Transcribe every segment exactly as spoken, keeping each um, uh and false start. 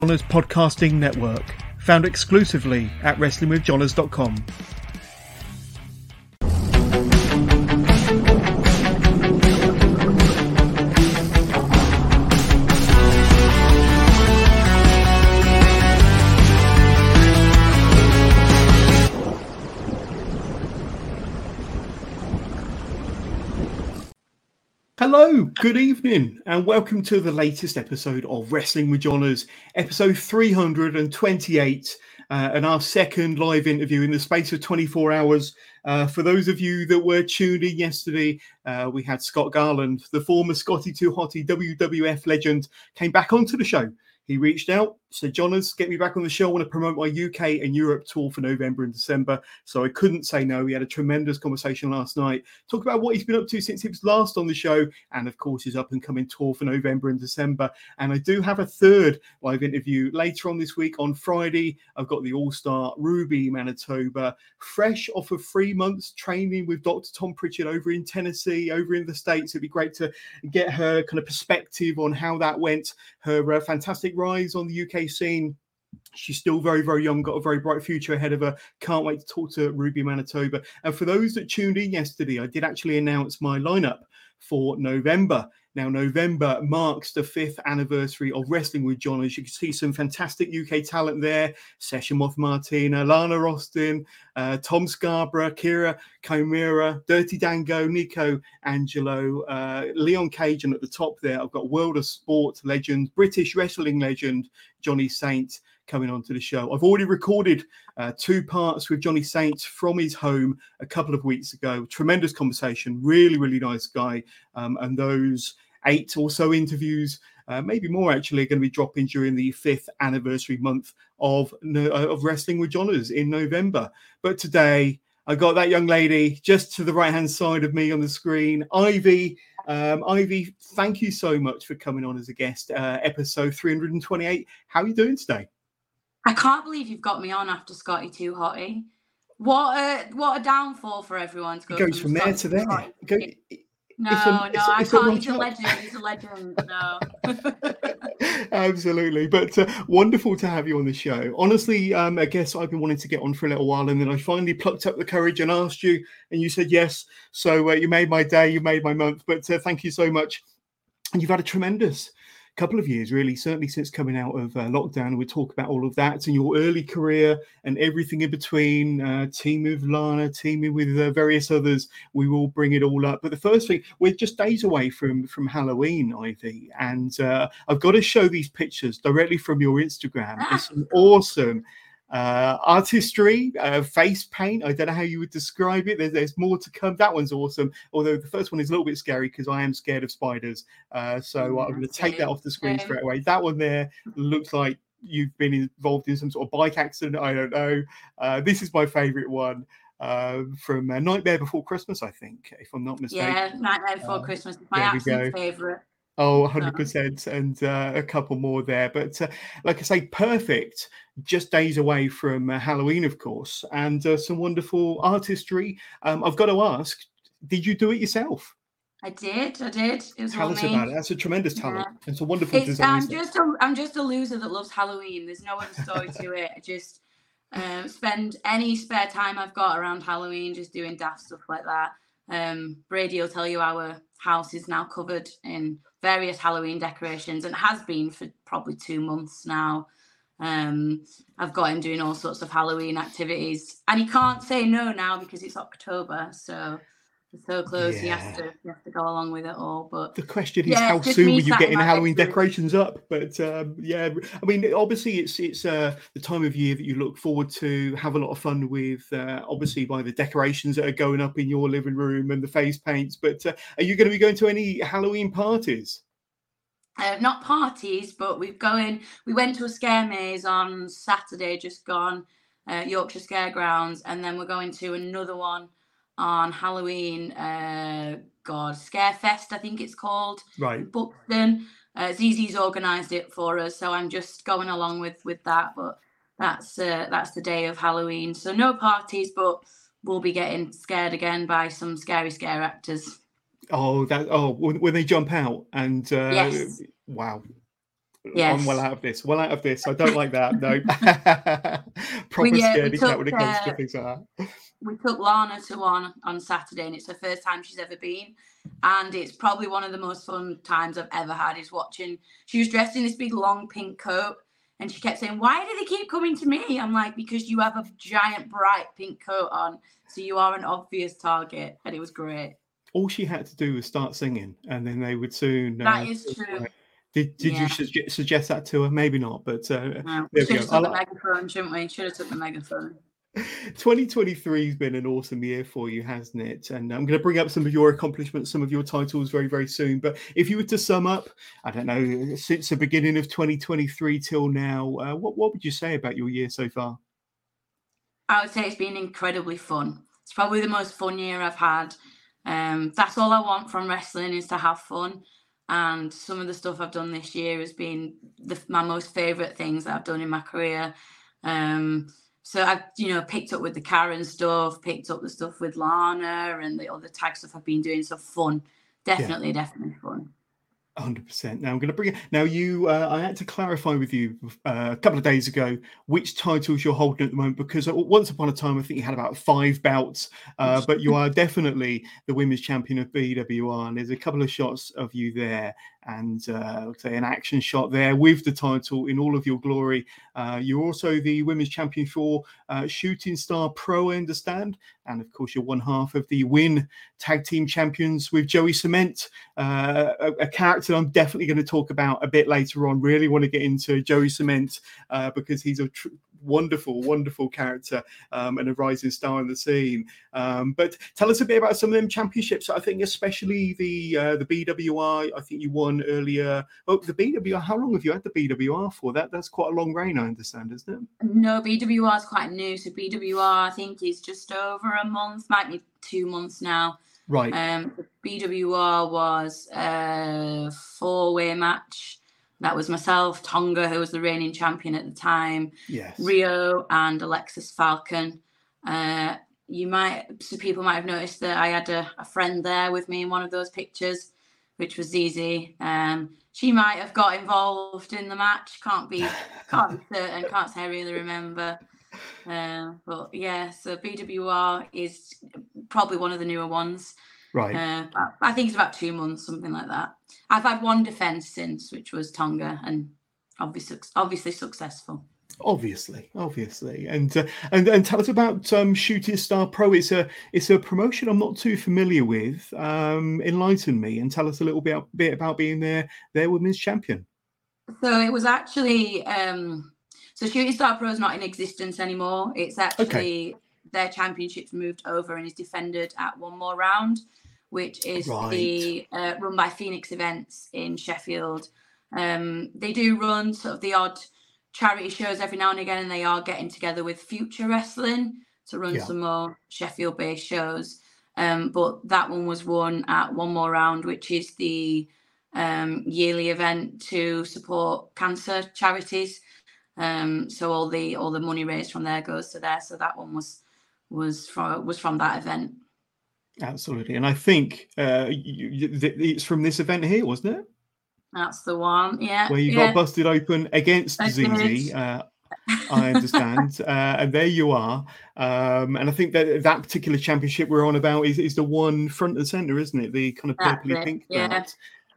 Johners Podcasting Network, found exclusively at wrestling with johners dot com. Hello, good evening, and welcome to the latest episode of Wrestling with Johners, episode three hundred twenty-eight, uh, and our second live interview in the space of twenty-four hours. Uh, for those of you that were tuned in yesterday, uh, we had Scott Garland, the former Scotty Too Hotty W W F legend, came back onto the show. He reached out, said, Johners, get me back on the show. I want to promote my U K and Europe tour for November and December. So I couldn't say no. We had a tremendous conversation last night. Talk about what he's been up to since he was last on the show. And of course, his up and coming tour for November and December. And I do have a third live interview later on this week on Friday. I've got the all-star Ruby Manitoba, fresh off of three months training with Doctor Tom Pritchard over in Tennessee, over in the States. It'd be great to get her kind of perspective on how that went. Her uh, fantastic rise on the U K scene. She's still very, very young, got a very bright future ahead of her. Can't wait to talk to Ruby Manitoba. And for those that tuned in yesterday, I did actually announce my lineup for November. Now, November marks the fifth anniversary of Wrestling with Johners. You can see some fantastic U K talent there. Session Moth Martina, Lana Austin, uh, Tom Scarborough, Kira Chimera, Dirty Dango, Nico Angelo, uh, Leon Cage, and at the top there, I've got World of Sport legend, British wrestling legend, Johnny Saint, coming onto the show. I've already recorded uh, two parts with Johnny Saint from his home a couple of weeks ago. Tremendous conversation, really, really nice guy. Um, and those eight or so interviews, uh, maybe more actually, are going to be dropping during the fifth anniversary month of, of Wrestling with Johners in November. But today, I got that young lady just to the right-hand side of me on the screen, Ivy. Um, Ivy, thank you so much for coming on as a guest, uh, episode three hundred twenty-eight. How are you doing today? I can't believe you've got me on after Scotty Too Hotty. What a what a downfall for everyone to go. It goes from, from there to there. Go, no, it's a, no, it's a, I it's can't. He's a legend. He's a legend. No. Absolutely. But uh, wonderful to have you on the show. Honestly, um, I guess I've been wanting to get on for a little while, and then I finally plucked up the courage and asked you, and you said yes. So uh, you made my day, you made my month. But uh, thank you so much. And you've had a tremendous couple of years, really, certainly since coming out of uh, lockdown. We'll talk about all of that and your early career and everything in between, uh, teaming with Lana, teaming with uh, various others. We will bring it all up. But the first thing, we're just days away from, from Halloween, Ivy, and uh, I've got to show these pictures directly from your Instagram. It's an awesome Uh, artistry, uh, face paint. I don't know how you would describe it. There's, there's more to come. That one's awesome. Although the first one is a little bit scary because I am scared of spiders. Uh, so mm, I'm going to take that off the screen um, straight away. That one there looks like you've been involved in some sort of bike accident. I don't know. Uh, this is my favorite one. Uh, from uh, Nightmare Before Christmas, I think, if I'm not mistaken. Yeah, Nightmare Before uh, Christmas is my absolute favourite. Oh, one hundred percent, and uh, a couple more there. But uh, like I say, perfect, just days away from uh, Halloween, of course, and uh, some wonderful artistry. Um, I've got to ask, did you do it yourself? I did, I did. It was Tell all us me. about it. That's a tremendous talent. Yeah. It's a wonderful it's, design. I'm just, a, I'm just a loser that loves Halloween. There's no other story to it. I just um, spend any spare time I've got around Halloween just doing daft stuff like that. Um, Brady will tell you our house is now covered in various Halloween decorations and has been for probably two months now. Um, I've got him doing all sorts of Halloween activities, and he can't say no now because it's October, so it's so close. Yeah. He has to, he has to go along with it all. But the question is, yeah, how soon will you get in Halloween decorations up? But um, yeah, I mean, obviously, it's it's uh, the time of year that you look forward to, have a lot of fun with. Uh, obviously, by the decorations that are going up in your living room and the face paints. But uh, are you going to be going to any Halloween parties? Uh, not parties, but we're going. We went to a scare maze on Saturday, just gone, uh, Yorkshire Scaregrounds, and then we're going to another one on Halloween. Uh, God, Scarefest, I think it's called. Right. Buxton. Uh, Z Z's organised it for us, so I'm just going along with with that. But that's uh, that's the day of Halloween, so no parties, but we'll be getting scared again by some scary scare actors. Oh, that! Oh, when they jump out and uh, yes. Wow, I'm well Yes. out of this. Well out of this. I don't like that. No. Proper We, uh, we scaredy cat when took it comes to uh, things like that. we took Lana to one on Saturday, and it's the first time she's ever been. And it's probably one of the most fun times I've ever had is watching. She was dressed in this big long pink coat, and she kept saying, "Why do they keep coming to me?" I'm like, "Because you have a giant bright pink coat on, so you are an obvious target." And it was great. All she had to do was start singing, and then they would soon. That Uh, is true. did Did you Yeah. suge- suggest that to her? Maybe not, but uh, No, we there should we have go. I took the like- megaphone, shouldn't we? Should have took the megaphone. twenty twenty-three has been an awesome year for you, hasn't it? And I'm going to bring up some of your accomplishments, some of your titles very, very soon. But if you were to sum up, I don't know, since the beginning of twenty twenty-three till now, uh, what, what would you say about your year so far? I would say it's been incredibly fun. It's probably the most fun year I've had. Um, that's all I want from wrestling is to have fun. And some of the stuff I've done this year has been the, my most favourite things that I've done in my career. Um, so I've, you know, picked up with the Karen stuff, picked up the stuff with Lana and the other tag stuff I've been doing. So fun. Definitely, yeah. definitely fun. one hundred percent. Now I'm going to bring it. Now you, uh, I had to clarify with you uh, a couple of days ago which titles you're holding at the moment, because once upon a time I think you had about five bouts, uh, but you are definitely the women's champion of B W R, and there's a couple of shots of you there, and uh, say an action shot there with the title in all of your glory. Uh, you're also the women's champion for uh, Shooting Star Pro, I understand, and of course you're one half of the Win Tag Team Champions with Joey Cement, uh, a, a character I'm definitely going to talk about a bit later on. Really want to get into Joey Cement uh, because he's a tr- wonderful, wonderful character um, and a rising star in the scene. Um, but tell us a bit about some of them championships. I think especially the uh, the B W R. I think you won earlier. Oh, the B W R. How long have you had the B W R for? That that's quite a long reign, I understand, isn't it? No, B W R is quite new. So B W R, I think, is just over a month. Might be two months now. Right. Um, the B W R was a four-way match. That was myself, Tonga, who was the reigning champion at the time, yes. Rio, and Alexis Falcon. Uh, you might, so people might have noticed that I had a, a friend there with me in one of those pictures, which was Zizi. Um, she might have got involved in the match. Can't be, can't be certain. Can't say I really remember. Uh, but yeah, so B W R is probably one of the newer ones. Right. Uh, I think it's about two months, something like that. I've had one defense since, which was Tonga, and obviously, obviously successful. Obviously, obviously, and uh, and and tell us about um, Shooting Star Pro. It's a it's a promotion I'm not too familiar with. Um, enlighten me and tell us a little bit bit about being their their women's champion. So it was actually um, so Shooting Star Pro is not in existence anymore. It's actually okay. Their championship's moved over and is defended at One More Round, which is right. the uh, run by Phoenix Events in Sheffield. Um, they do run sort of the odd charity shows every now and again, and they are getting together with Future Wrestling to run yeah. some more Sheffield-based shows. Um, but that one was won at One More Round, which is the um, yearly event to support cancer charities. Um, so all the all the money raised from there goes to there. So that one was was from was from that event. Absolutely, and I think uh, you, you, it's from this event here, wasn't it? That's the one, yeah. Where you yeah. got busted open against Zizi, uh, I understand. uh, and there you are. Um, and I think that that particular championship we're on about is, is the one front and centre, isn't it? The kind of purpley pink yeah. belt.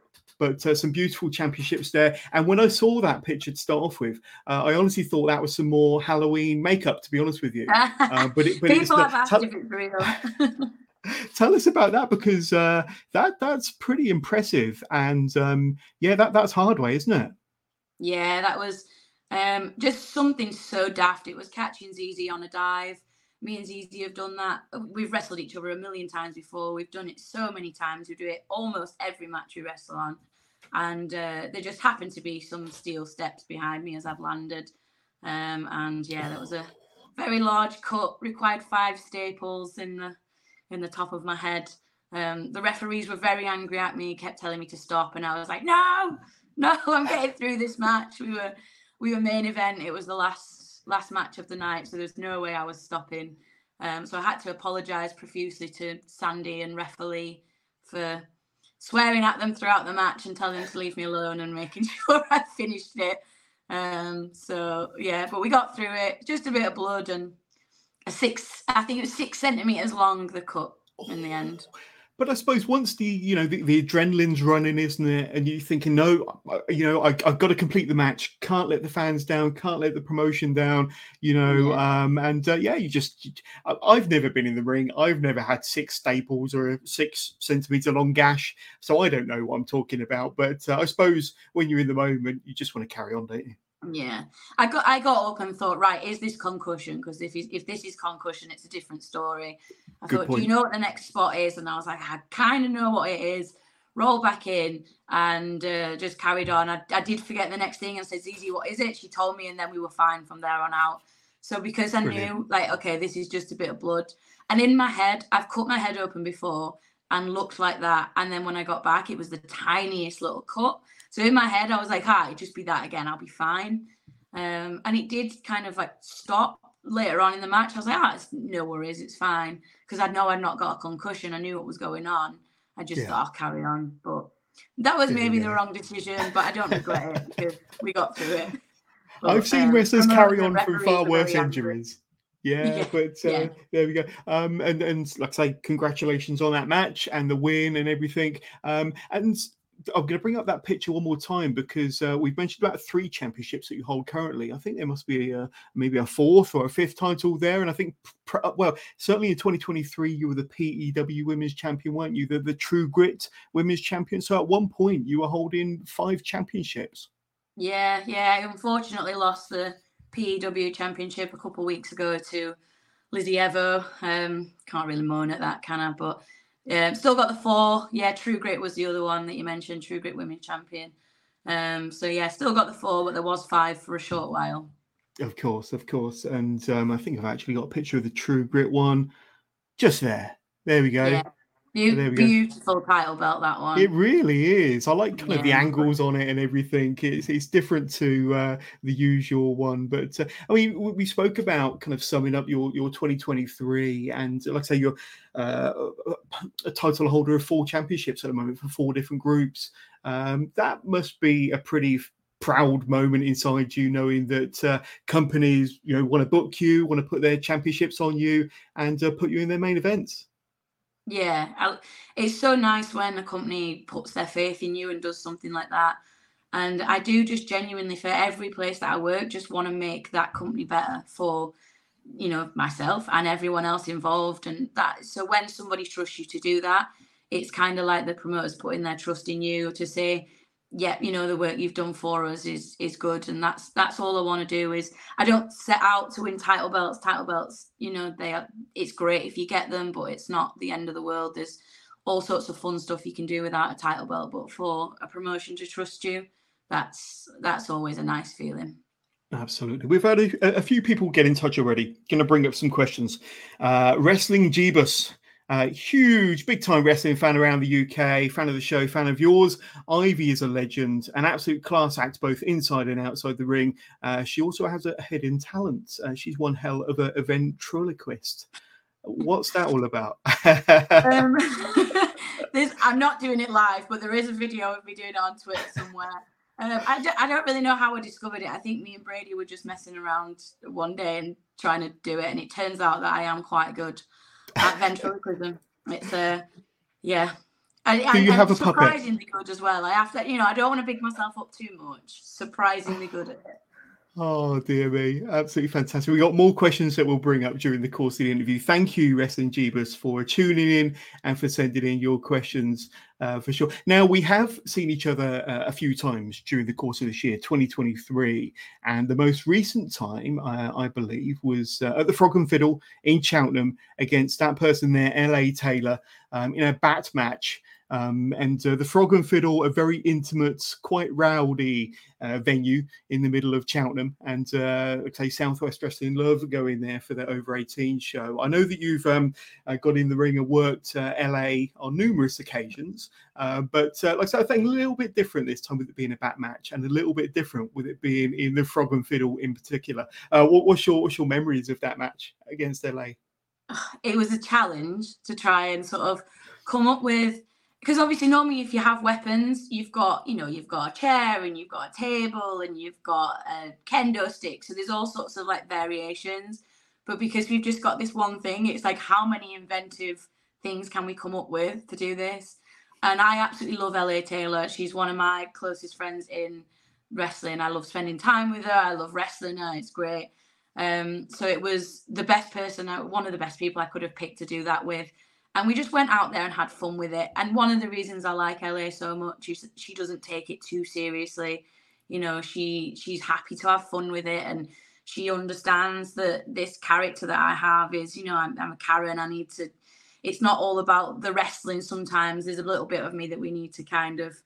But uh, some beautiful championships there. And when I saw that picture to start off with, uh, I honestly thought that was some more Halloween makeup, to be honest with you. Uh, but it, but People it's have not, asked if it's real. Tell us about that, because uh, that that's pretty impressive, and um, yeah, that that's Hardway, isn't it? Yeah, that was um, just something so daft. It was catching Zizi on a dive. Me and Zizi have done that. We've wrestled each other a million times before. We've done it so many times. We do it almost every match we wrestle on, and uh, there just happened to be some steel steps behind me as I've landed, um, and yeah, that was a very large cut. Required five staples in the. in the top of my head. Um, the referees were very angry at me, kept telling me to stop, and I was like, no, no, I'm getting through this match. We were we were main event. It was the last last match of the night, so there's no way I was stopping. Um, so I had to apologise profusely to Sandy and Referee for swearing at them throughout the match and telling them to leave me alone and making sure I finished it. Um, so yeah, but we got through it. Just a bit of blood and a six. I think it was six centimeters long. The cut in the end. But I suppose once the, you know, the, the adrenaline's running, isn't it? And you're thinking, no, you know, I, I've got to complete the match. Can't let the fans down. Can't let the promotion down, you know. Yeah. Um, and uh, yeah, you just, I've never been in the ring. I've never had six staples or a six centimeter long gash. So I don't know what I'm talking about. But uh, I suppose when you're in the moment, you just want to carry on, don't you? Yeah, I got I got up and thought, right, is this concussion? Because if if this is concussion, it's a different story. I Good thought, point. Do you know what the next spot is? And I was like, I kind of know what it is. Roll back in and uh, just carried on. I, I did forget the next thing and said, Zizi, what is it? She told me, and then we were fine from there on out. So because I Brilliant. knew, like, okay, this is just a bit of blood. And in my head, I've cut my head open before and looked like that. And then when I got back, it was the tiniest little cut. So in my head, I was like, hi, just be that again. I'll be fine. Um, and it did kind of like stop later on in the match. I was like, ah, it's no worries. It's fine. Because I know I'd not got a concussion. I knew what was going on. I just yeah. thought I'll carry on. But that was maybe the wrong decision, but I don't regret it because we got through it. But, I've seen um, wrestlers carry on from far worse injuries. Yeah, yeah, but uh, yeah. there we go. Um, and, and like I say, congratulations on that match and the win and everything. Um, and I'm going to bring up that picture one more time because uh, we've mentioned about three championships that you hold currently. I think there must be a, maybe a fourth or a fifth title there. And I think, well, certainly in twenty twenty-three, you were the P E W Women's Champion, weren't you? The, the True Grit Women's Champion. So at one point, you were holding five championships. Yeah, yeah. I unfortunately lost the P E W Championship a couple of weeks ago to Lizzie Evo. Um, can't really moan at that, can I? But Um, still got the four. Yeah, True Grit was the other one that you mentioned, True Grit Women's Champion. Um, so, yeah, still got the four, but there was five for a short while. Of course, of course. And um, I think I've actually got a picture of the True Grit one just there. There we go. Yeah. Be- there we beautiful go. Title belt, that one. It really is. I like kind yeah. of the angles on it and everything. It's it's different to uh, the usual one. But, uh, I mean, we spoke about kind of summing up your, your twenty twenty-three. And like I say, you're uh, a title holder of four championships at the moment for four different groups. Um, that must be a pretty proud moment inside you, knowing that uh, companies, you know, want to book you, want to put their championships on you and uh, put you in their main events. Yeah, I, it's so nice when a company puts their faith in you and does something like that. And I do just genuinely, for every place that I work, just want to make that company better for, you know, myself and everyone else involved. And that, so when somebody trusts you to do that, it's kind of like the promoters putting their trust in you to say, yeah, you know, the work you've done for us is is good. And that's that's all I want to do. Is I don't set out to win title belts. Title belts, you know, they are, it's great if you get them, but it's not the end of the world. There's all sorts of fun stuff you can do without a title belt. But for a promotion to trust you, that's that's always a nice feeling. Absolutely. We've had a, a few people get in touch already. Going to bring up some questions. Uh, Wrestling Jeebus. Uh, huge, big-time wrestling fan around the U K, fan of the show, fan of yours. Ivy is a legend, an absolute class act, both inside and outside the ring. Uh, she also has a hidden talent. Uh, she's one hell of a, a ventriloquist. What's that all about? um, I'm not doing it live, but there is a video of me doing it on Twitter somewhere. Um, I, don't, I don't really know how I discovered it. I think me and Brady were just messing around one day and trying to do it, and it turns out that I am quite good at ventriloquism. It's a uh, yeah. I, Do you I, have a surprisingly puppet? Good as well. I have to, you know, I don't want to big myself up too much. Surprisingly good at it. Oh, dear me. Absolutely fantastic. We got more questions that we'll bring up during the course of the interview. Thank you, Wrestling Jeebus, for tuning in and for sending in your questions uh, for sure. Now, we have seen each other uh, a few times during the course of this year, twenty twenty-three. And the most recent time, uh, I believe, was uh, at the Frog and Fiddle in Cheltenham against that person there, L A Taylor, um, in a bat match. Um, and uh, the Frog and Fiddle, a very intimate, quite rowdy uh, venue in the middle of Cheltenham. And uh, okay, Southwest Wrestling love going there for their over eighteen show. I know that you've um, uh, got in the ring and worked uh, L A on numerous occasions, uh, but uh, like I said, I think a little bit different this time with it being a bat match, and a little bit different with it being in the Frog and Fiddle in particular. Uh, what, what's your what's your memories of that match against L A? It was a challenge to try and sort of come up with. because obviously normally if you have weapons, you've got, you know, you've got a chair and you've got a table and you've got a kendo stick. So there's all sorts of like variations. But because we've just got this one thing, it's like, how many inventive things can we come up with to do this? And I absolutely love L A Taylor. She's one of my closest friends in wrestling. I love spending time with her. I love wrestling her. It's great. Um, so it was the best person, one of the best people I could have picked to do that with. And we just went out there and had fun with it. And one of the reasons I like L A so much is she doesn't take it too seriously. You know, she she's happy to have fun with it. And she understands that this character that I have is, you know, I'm, I'm a Karen. I need to, it's not all about the wrestling. Sometimes there's a little bit of me that we need to kind of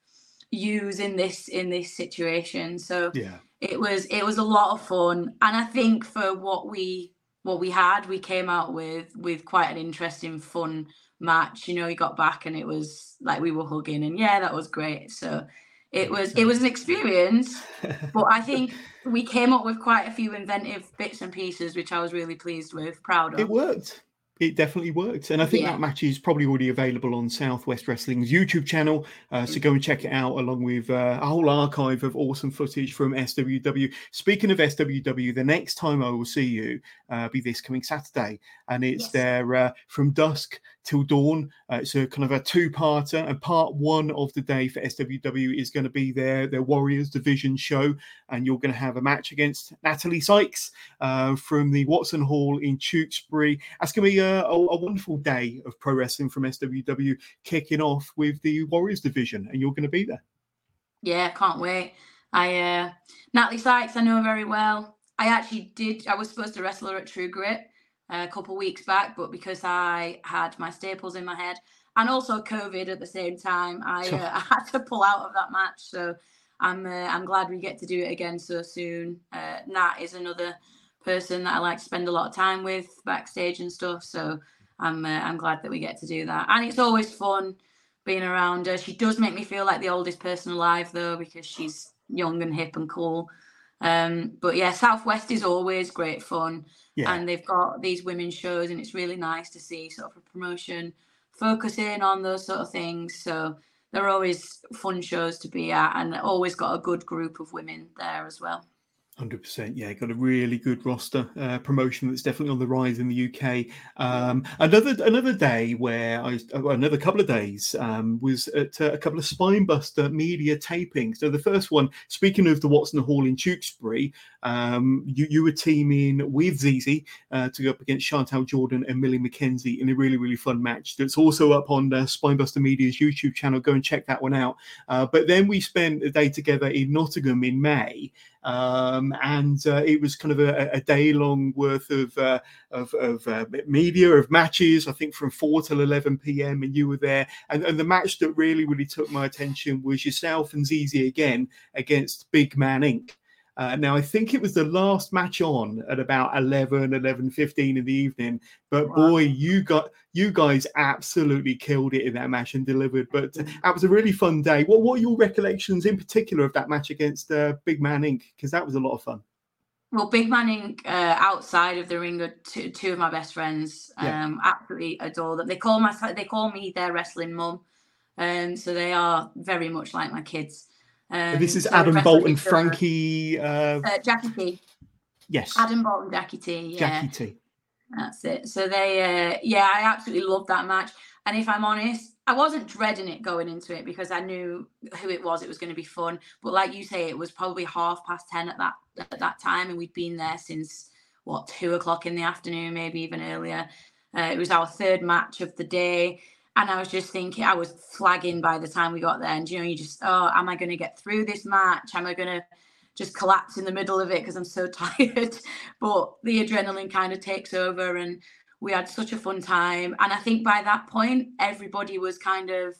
use in this, in this situation. So yeah, it was, it was a lot of fun. And I think for what we, what we had, we came out with, with quite an interesting, fun match. You know, we got back and it was like we were hugging and yeah, that was great. So it was, it was an experience, but I think we came up with quite a few inventive bits and pieces, which I was really pleased with, proud of. It worked. It definitely worked. And I think yeah. that match is probably already available on Southwest Wrestling's YouTube channel. Uh, so go and check it out along with uh, a whole archive of awesome footage from S W W. Speaking of S W W, the next time I will see you uh, be this coming Saturday. And it's yes. there uh, from dusk till dawn. Uh, it's a kind of a two-parter. And part one of the day for S W W is going to be their, their Warriors Division show. And you're going to have a match against Natalie Sykes uh, from the Watson Hall in Tewkesbury. That's going to be a A, a wonderful day of pro wrestling from S W W, kicking off with the Warriors Division, and you're going to be there. Yeah, can't wait. I uh, Natalie Sykes, I know her very well. I actually did. I was supposed to wrestle her at True Grit uh, a couple of weeks back, but because I had my staples in my head and also COVID at the same time, I, uh, I had to pull out of that match. So I'm uh, I'm glad we get to do it again so soon. Uh, Nat is another person that I like to spend a lot of time with backstage and stuff, so I'm uh, I'm glad that we get to do that. And it's always fun being around her. She does make me feel like the oldest person alive though, because she's young and hip and cool. Um, but yeah, Southwest is always great fun, yeah. and they've got these women's shows, and it's really nice to see sort of a promotion focusing on those sort of things. So they're always fun shows to be at, and always got a good group of women there as well. one hundred percent, yeah, got a really good roster uh, promotion that's definitely on the rise in the U K. Um, another another day where I another couple of days um, was at uh, a couple of Spinebuster media tapings. So the first one, speaking of the Watson Hall in Tewkesbury, um, you you were teaming with Z Z uh, to go up against Chantal Jordan and Millie McKenzie in a really really fun match. That's also up on uh, Spinebuster Media's YouTube channel. Go and check that one out. Uh, but then we spent a day together in Nottingham in May. Um, and uh, it was kind of a, a day-long worth of uh, of, of uh, media, of matches, I think from four till eleven p.m. and you were there. And, and the match that really, really took my attention was yourself and Z Z again against Big Man Incorporated. Uh, now, I think it was the last match on at about eleven, eleven fifteen in the evening. But wow. boy, you got you guys absolutely killed it in that match and delivered. But uh, that was a really fun day. What, what are your recollections in particular of that match against uh, Big Man Incorporated? Because that was a lot of fun. Well, Big Man Incorporated, uh, outside of the ring, are two, two of my best friends. Yeah. Um, absolutely adore them. They call my they call me their wrestling mum. Um, so they are very much like my kids. Um, this is so Adam Bolton, Frankie, uh, uh, Jackie T. Yes, Adam Bolton, Jackie T. Yeah. Jackie T. That's it. So they, uh, yeah, I absolutely loved that match. And if I'm honest, I wasn't dreading it going into it because I knew who it was. It was going to be fun. But like you say, it was probably half past ten at that at that time, and we'd been there since what two o'clock in the afternoon, maybe even earlier. Uh, it was our third match of the day. And I was just thinking, I was flagging by the time we got there. And, you know, you just, oh, am I going to get through this match? Am I going to just collapse in the middle of it because I'm so tired? But the adrenaline kind of takes over and we had such a fun time. And I think by that point, everybody was kind of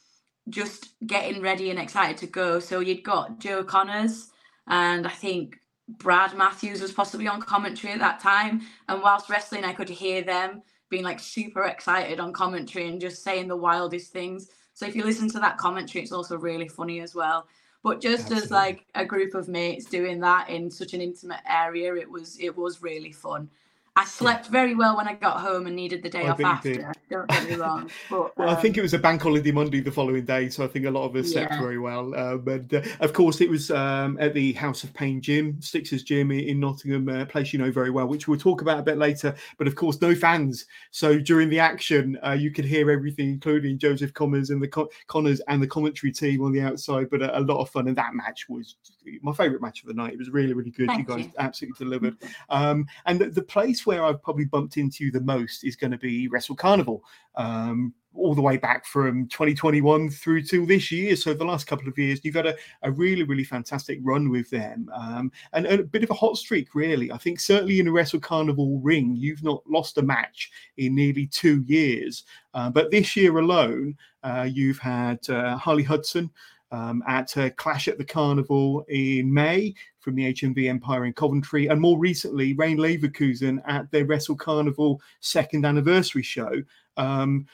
just getting ready and excited to go. So you'd got Joe Connors and I think Brad Matthews was possibly on commentary at that time. And whilst wrestling, I could hear them being like super excited on commentary and just saying the wildest things. So if you listen to that commentary, it's also really funny as well. But just Absolutely. As like a group of mates doing that in such an intimate area, it was it was really fun. I slept very well when I got home and needed the day I off bet you after. did. Don't get me wrong. But, Well, um, I think it was a bank holiday Monday the following day, so I think a lot of us slept Yeah. very well. Um, and uh, of course, it was um, at the House of Pain gym, Stix's gym in in Nottingham, a place you know very well, which we'll talk about a bit later. But of course, no fans. So during the action, uh, you could hear everything, including Joseph Connors and the Co- Connors and the commentary team on the outside. But a, a lot of fun, and that match was my favourite match of the night. It was really, really good. Thank you guys you. absolutely delivered. Um, and the, the place where I've probably bumped into you the most is going to be Wrestle Carnival. Um, all the way back from twenty twenty-one through to this year. So the last couple of years, you've had a, a really, really fantastic run with them, um, and, and a bit of a hot streak, really. I think certainly in a Wrestle Carnival ring, you've not lost a match in nearly two years. Uh, but this year alone, uh, you've had uh, Harley Hudson um, at uh, Clash at the Carnival in May from the H M V Empire in Coventry, and more recently, Rain Leverkusen at their Wrestle Carnival second anniversary show. Um,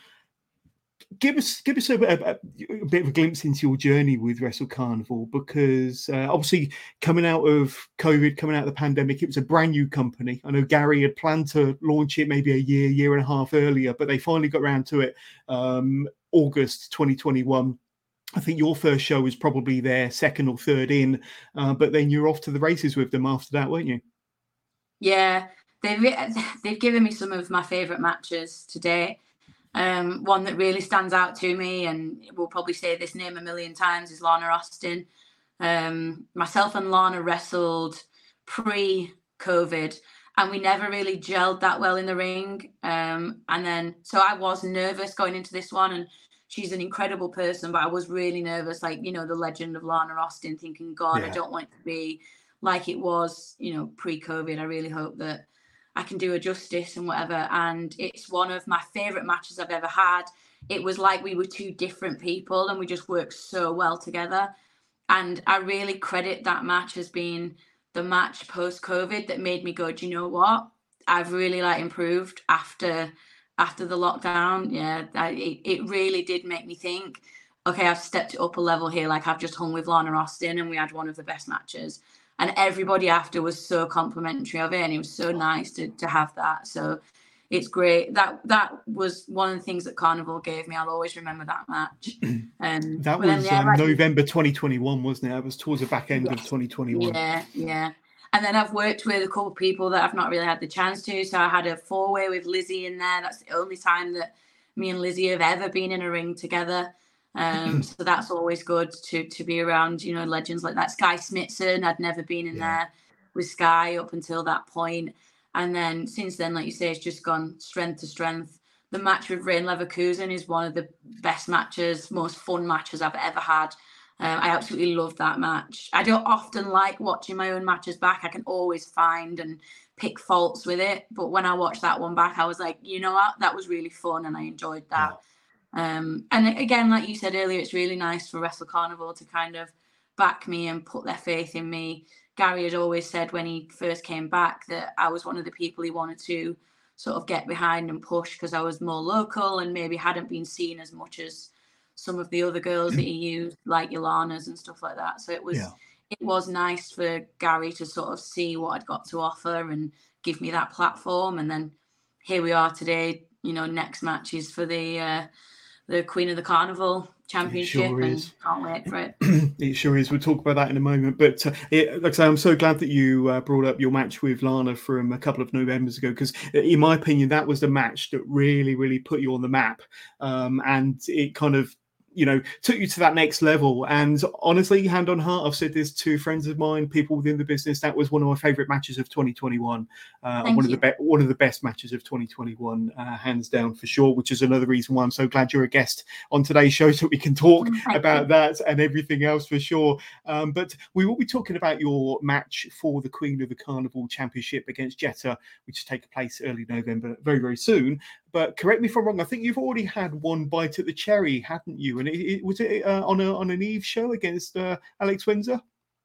Give us, give us a, a, a bit of a glimpse into your journey with Wrestle Carnival, because uh, obviously coming out of COVID, coming out of the pandemic, it was a brand new company. I know Gary had planned to launch it maybe a year, year and a half earlier, but they finally got around to it um, August twenty twenty-one. I think your first show was probably their second or third in, uh, but then you're off to the races with them after that, weren't you? Yeah, they've they've given me some of my favourite matches to date. Um, one that really stands out to me, and we'll probably say this name a million times, is Lana Austin. Um, myself and Lana wrestled pre-COVID, and we never really gelled that well in the ring. Um, and then, so I was nervous going into this one, and she's an incredible person, but I was really nervous, like, you know, the legend of Lana Austin, thinking, God, yeah. I don't want it to be like it was, you know, pre-COVID. I really hope that I can do a justice and whatever. And it's one of my favorite matches I've ever had. It was like we were two different people and we just worked so well together. And I really credit that match as being the match post-COVID that made me go, do you know what? I've really like improved after after the lockdown. Yeah, I, it, it really did make me think, okay, I've stepped it up a level here. Like, I've just hung with Lana Austin and we had one of the best matches. And everybody after was so complimentary of it, and it was so nice to to have that. So it's great. That that was one of the things that Carnival gave me. I'll always remember that match. Um, that was then, yeah, um, like, November twenty twenty-one, wasn't it? It was towards the back end yes. of twenty twenty-one. Yeah, yeah. And then I've worked with a couple of people that I've not really had the chance to. So I had a four-way with Lizzie in there. That's the only time that me and Lizzie have ever been in a ring together. Um, so that's always good to to be around, you know, legends like that. Sky Smithson, I'd never been in yeah. there with Sky up until that point. And then since then, like you say, it's just gone strength to strength. The match with Rain Leverkusen is one of the best matches, most fun matches I've ever had. Um, I absolutely love that match. I don't often like watching my own matches back. I can always find and pick faults with it. But when I watched that one back, I was like, you know what? That was really fun and I enjoyed that. Yeah. Um, and again, like you said earlier, it's really nice for Wrestle Carnival to kind of back me and put their faith in me. Gary had always said when he first came back that I was one of the people he wanted to sort of get behind and push because I was more local and maybe hadn't been seen as much as some of the other girls that he used, like Ilana's and stuff like that. So it was yeah. it was nice for Gary to sort of see what I'd got to offer and give me that platform. And then here we are today. You know, next match is for the uh, the Queen of the Carnival Championship, sure and can't wait for it. It sure is. We'll talk about that in a moment. But uh, it, like I say, I'm so glad that you uh, brought up your match with Lana from a couple of Novembers ago, because in my opinion, that was the match that really, really put you on the map. Um, and it kind of, you know, took you to that next level. And honestly, hand on heart, I've said this to friends of mine, people within the business, that was one of my favorite matches of twenty twenty-one. Uh, one you. of the be- one of the best matches of twenty twenty-one, uh, hands down for sure, which is another reason why I'm so glad you're a guest on today's show so we can talk Thank about you. that and everything else for sure. Um, but we will be talking about your match for the Queen of the Carnival Championship against Jetta, which is taking place early November, very, very soon. But correct me if I'm wrong, I think you've already had one bite at the cherry, hadn't you? And it, it was it uh, on a on an Eve show against uh, Alex Windsor?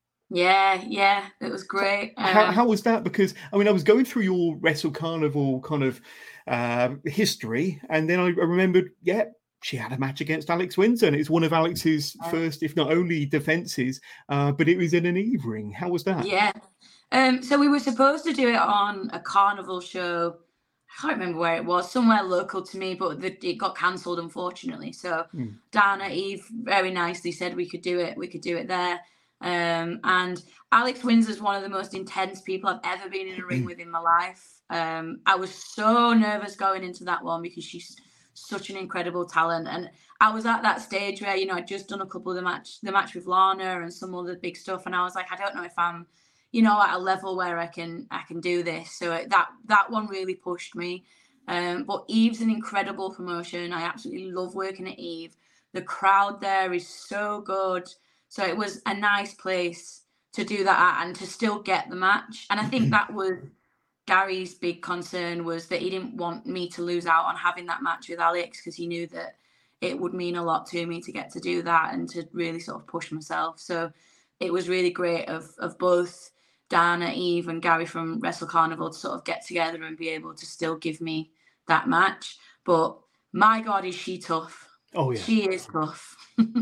Yeah, yeah, it was great. Um, how, how was that? Because, I mean, I was going through your Wrestle Carnival kind of uh, history, and then I remembered, yeah, she had a match against Alex Windsor, and it's one of Alex's yeah. first, if not only, defences, uh, but it was in an Eve ring. How was that? Yeah. Um, so we were supposed to do it on a carnival show. I can't remember where it was, somewhere local to me, but the, it got cancelled, unfortunately. So mm. Dana, Eve very nicely said we could do it. We could do it there. Um, and Alex Windsor's one of the most intense people I've ever been in a ring with in my life. Um, I was so nervous going into that one because she's such an incredible talent. And I was at that stage where, you know, I'd just done a couple of the match, the match with Lana and some other big stuff. And I was like, I don't know if I'm, you know, at a level where I can I can do this. So that that one really pushed me. Um, but Eve's an incredible promotion. I absolutely love working at Eve. The crowd there is so good. So it was a nice place to do that at and to still get the match. And I think that was Gary's big concern, was that he didn't want me to lose out on having that match with Alex, because he knew that it would mean a lot to me to get to do that and to really sort of push myself. So it was really great of of both Dana, Eve and Gary from Wrestle Carnival to sort of get together and be able to still give me that match. But my God, is she tough. Oh, yeah. She is tough.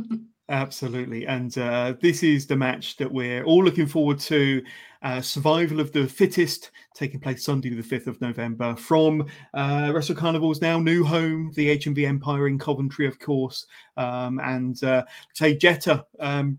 Absolutely. And uh, this is the match that we're all looking forward to. Uh, Survival of the Fittest, taking place Sunday the fifth of November from uh, Wrestle Carnival's now new home, the H M V Empire in Coventry, of course. Um, and uh, say Jetta, um,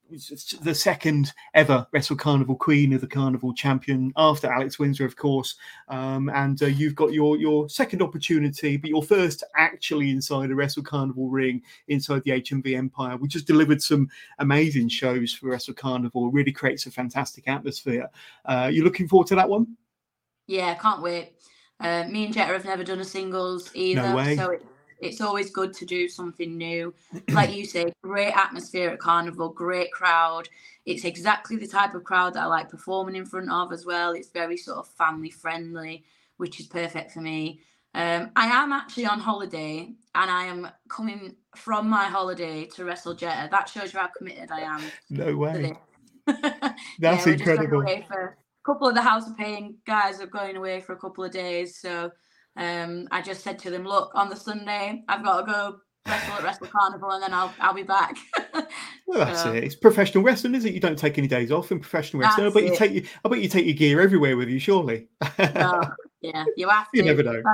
the second ever Wrestle Carnival Queen of the Carnival Champion after Alex Windsor, of course. Um, and uh, you've got your your second opportunity, but your first actually inside a Wrestle Carnival ring inside the H M V Empire. We just delivered some amazing shows for Wrestle Carnival. It really creates a fantastic atmosphere. Uh, you looking forward to that one? Yeah, can't wait. Uh, me and Jetta have never done a singles either. No way. So it, it's always good to do something new. Like you say, great atmosphere at Carnival, great crowd. It's exactly the type of crowd that I like performing in front of as well. It's very sort of family friendly, which is perfect for me. Um, I am actually on holiday and I am coming from my holiday to wrestle Jetta. That shows you how committed I am. No way. That's yeah, incredible. For a couple of the House of Pain guys are going away for a couple of days. So Um, I just said to them, look, on the Sunday, I've got to go wrestle at Wrestle Carnival and then I'll I'll be back. Well, that's so, it. It's professional wrestling, isn't it? You don't take any days off in professional wrestling. I bet you take you, I bet you take your gear everywhere with you, surely. No, yeah, you have to. You never know.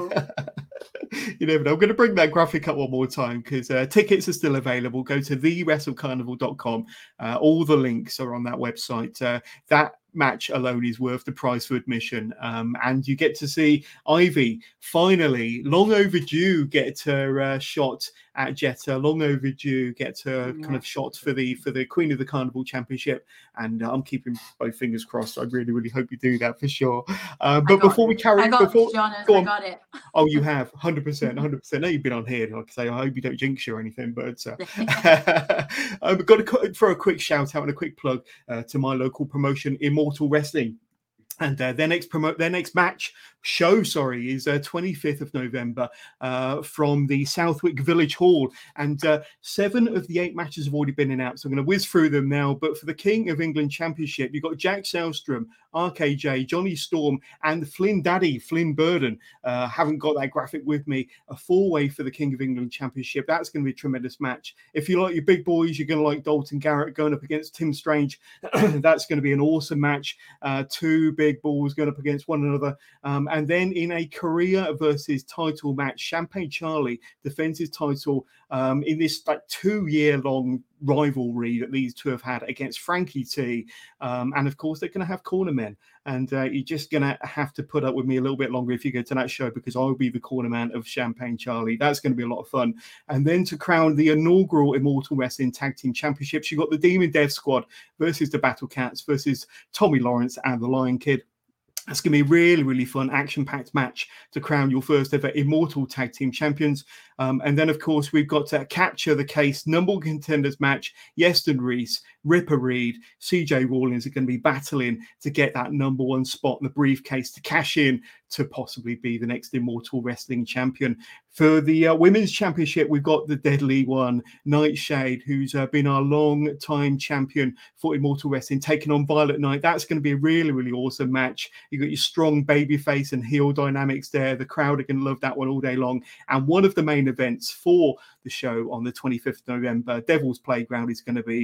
You never know. I'm going to bring that graphic up one more time because uh, tickets are still available. Go to the wrestle carnival dot com. Uh, all the links are on that website. Uh, that match alone is worth the price for admission. Um, and you get to see Ivy finally, long overdue, get her uh, shot at Jetta. Long overdue, get her yeah. kind of shot for the for the Queen of the Carnival Championship. And uh, I'm keeping both fingers crossed. I really, really hope you do that for sure. Uh, but before it. we carry on, before John, I got it. Oh, you have one hundred percent, one hundred percent. Now you've been on here, like I say, I hope you don't jinx you or anything. But uh, I've got to throw a quick shout out and a quick plug uh, to my local promotion, Immortal Wrestling. And uh, their next promote, their next match show, sorry, is uh, twenty-fifth of November uh, from the Southwick Village Hall. And uh, seven of the eight matches have already been announced. I'm going to whiz through them now. But for the King of England Championship, you've got Jack Selstrom, R K J, Johnny Storm, and Flynn Daddy, Flynn Burden. Uh, haven't got that graphic with me. A four-way for the King of England Championship. That's going to be a tremendous match. If you like your big boys, you're going to like Dalton Garrett going up against Tim Strange. That's going to be an awesome match. Uh, two big balls going up against one another. Um, and then in a career versus title match, Champagne Charlie defends his title um, in this like two-year-long rivalry that these two have had against Frankie T. Um, and of course, they're going to have corner men. And uh, you're just going to have to put up with me a little bit longer if you go to that show, because I will be the corner man of Champagne Charlie. That's going to be a lot of fun. And then to crown the inaugural Immortal Wrestling Tag Team Championships, you've got the Demon Death Squad versus the Battle Cats versus Tommy Lawrence and the Lion Kid. It's going to be a really, really fun, action-packed match to crown your first ever Immortal Tag Team Champions. Um, and then, of course, we've got to capture the case number one contenders match. Yeston Reese, Ripper Reed, C J Rawlins are going to be battling to get that number one spot in the briefcase to cash in to possibly be the next Immortal Wrestling Champion. For the uh, Women's Championship, we've got the Deadly One, Nightshade, who's uh, been our long-time champion for Immortal Wrestling, taking on Violet Knight. That's going to be a really, really awesome match. You've got your strong babyface and heel dynamics there. The crowd are going to love that one all day long. And one of the main events for the show on the twenty-fifth of November, Devil's Playground, is going to be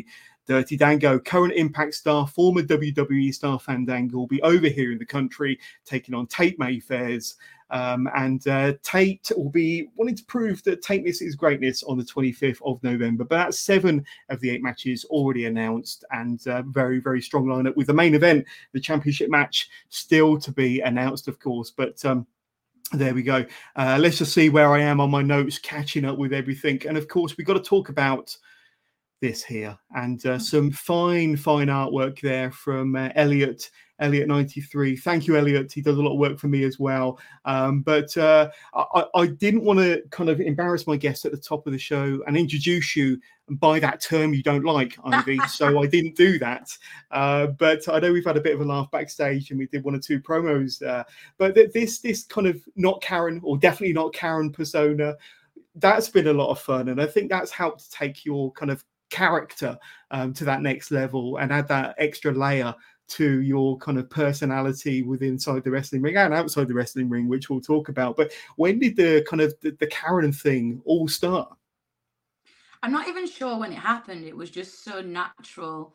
Dirty Dango, current Impact star, former W W E star Fandango, will be over here in the country taking on Tate Mayfairs. Um, and uh, Tate will be wanting to prove that Tateness is greatness on the twenty-fifth of November. But that's seven of the eight matches already announced, and uh, very, very strong lineup with the main event, the championship match, still to be announced, of course. But um, there we go. Uh, let's just see where I am on my notes, catching up with everything. And of course, we've got to talk about this here, and uh, some fine, fine artwork there from uh, Elliot. Elliot ninety-three. Thank you, Elliot. He does a lot of work for me as well. Um, but uh, I, I didn't want to kind of embarrass my guest at the top of the show and introduce you by that term you don't like, Ivy. So I didn't do that. Uh, but I know we've had a bit of a laugh backstage, and we did one or two promos. Uh, but th- this this kind of not Karen, or definitely not Karen persona, that's been a lot of fun, and I think that's helped take your kind of character um, to that next level and add that extra layer to your kind of personality within inside the wrestling ring and outside the wrestling ring, which we'll talk about. But when did the kind of the, the Karen thing all start? I'm not even sure when it happened. It was just so natural.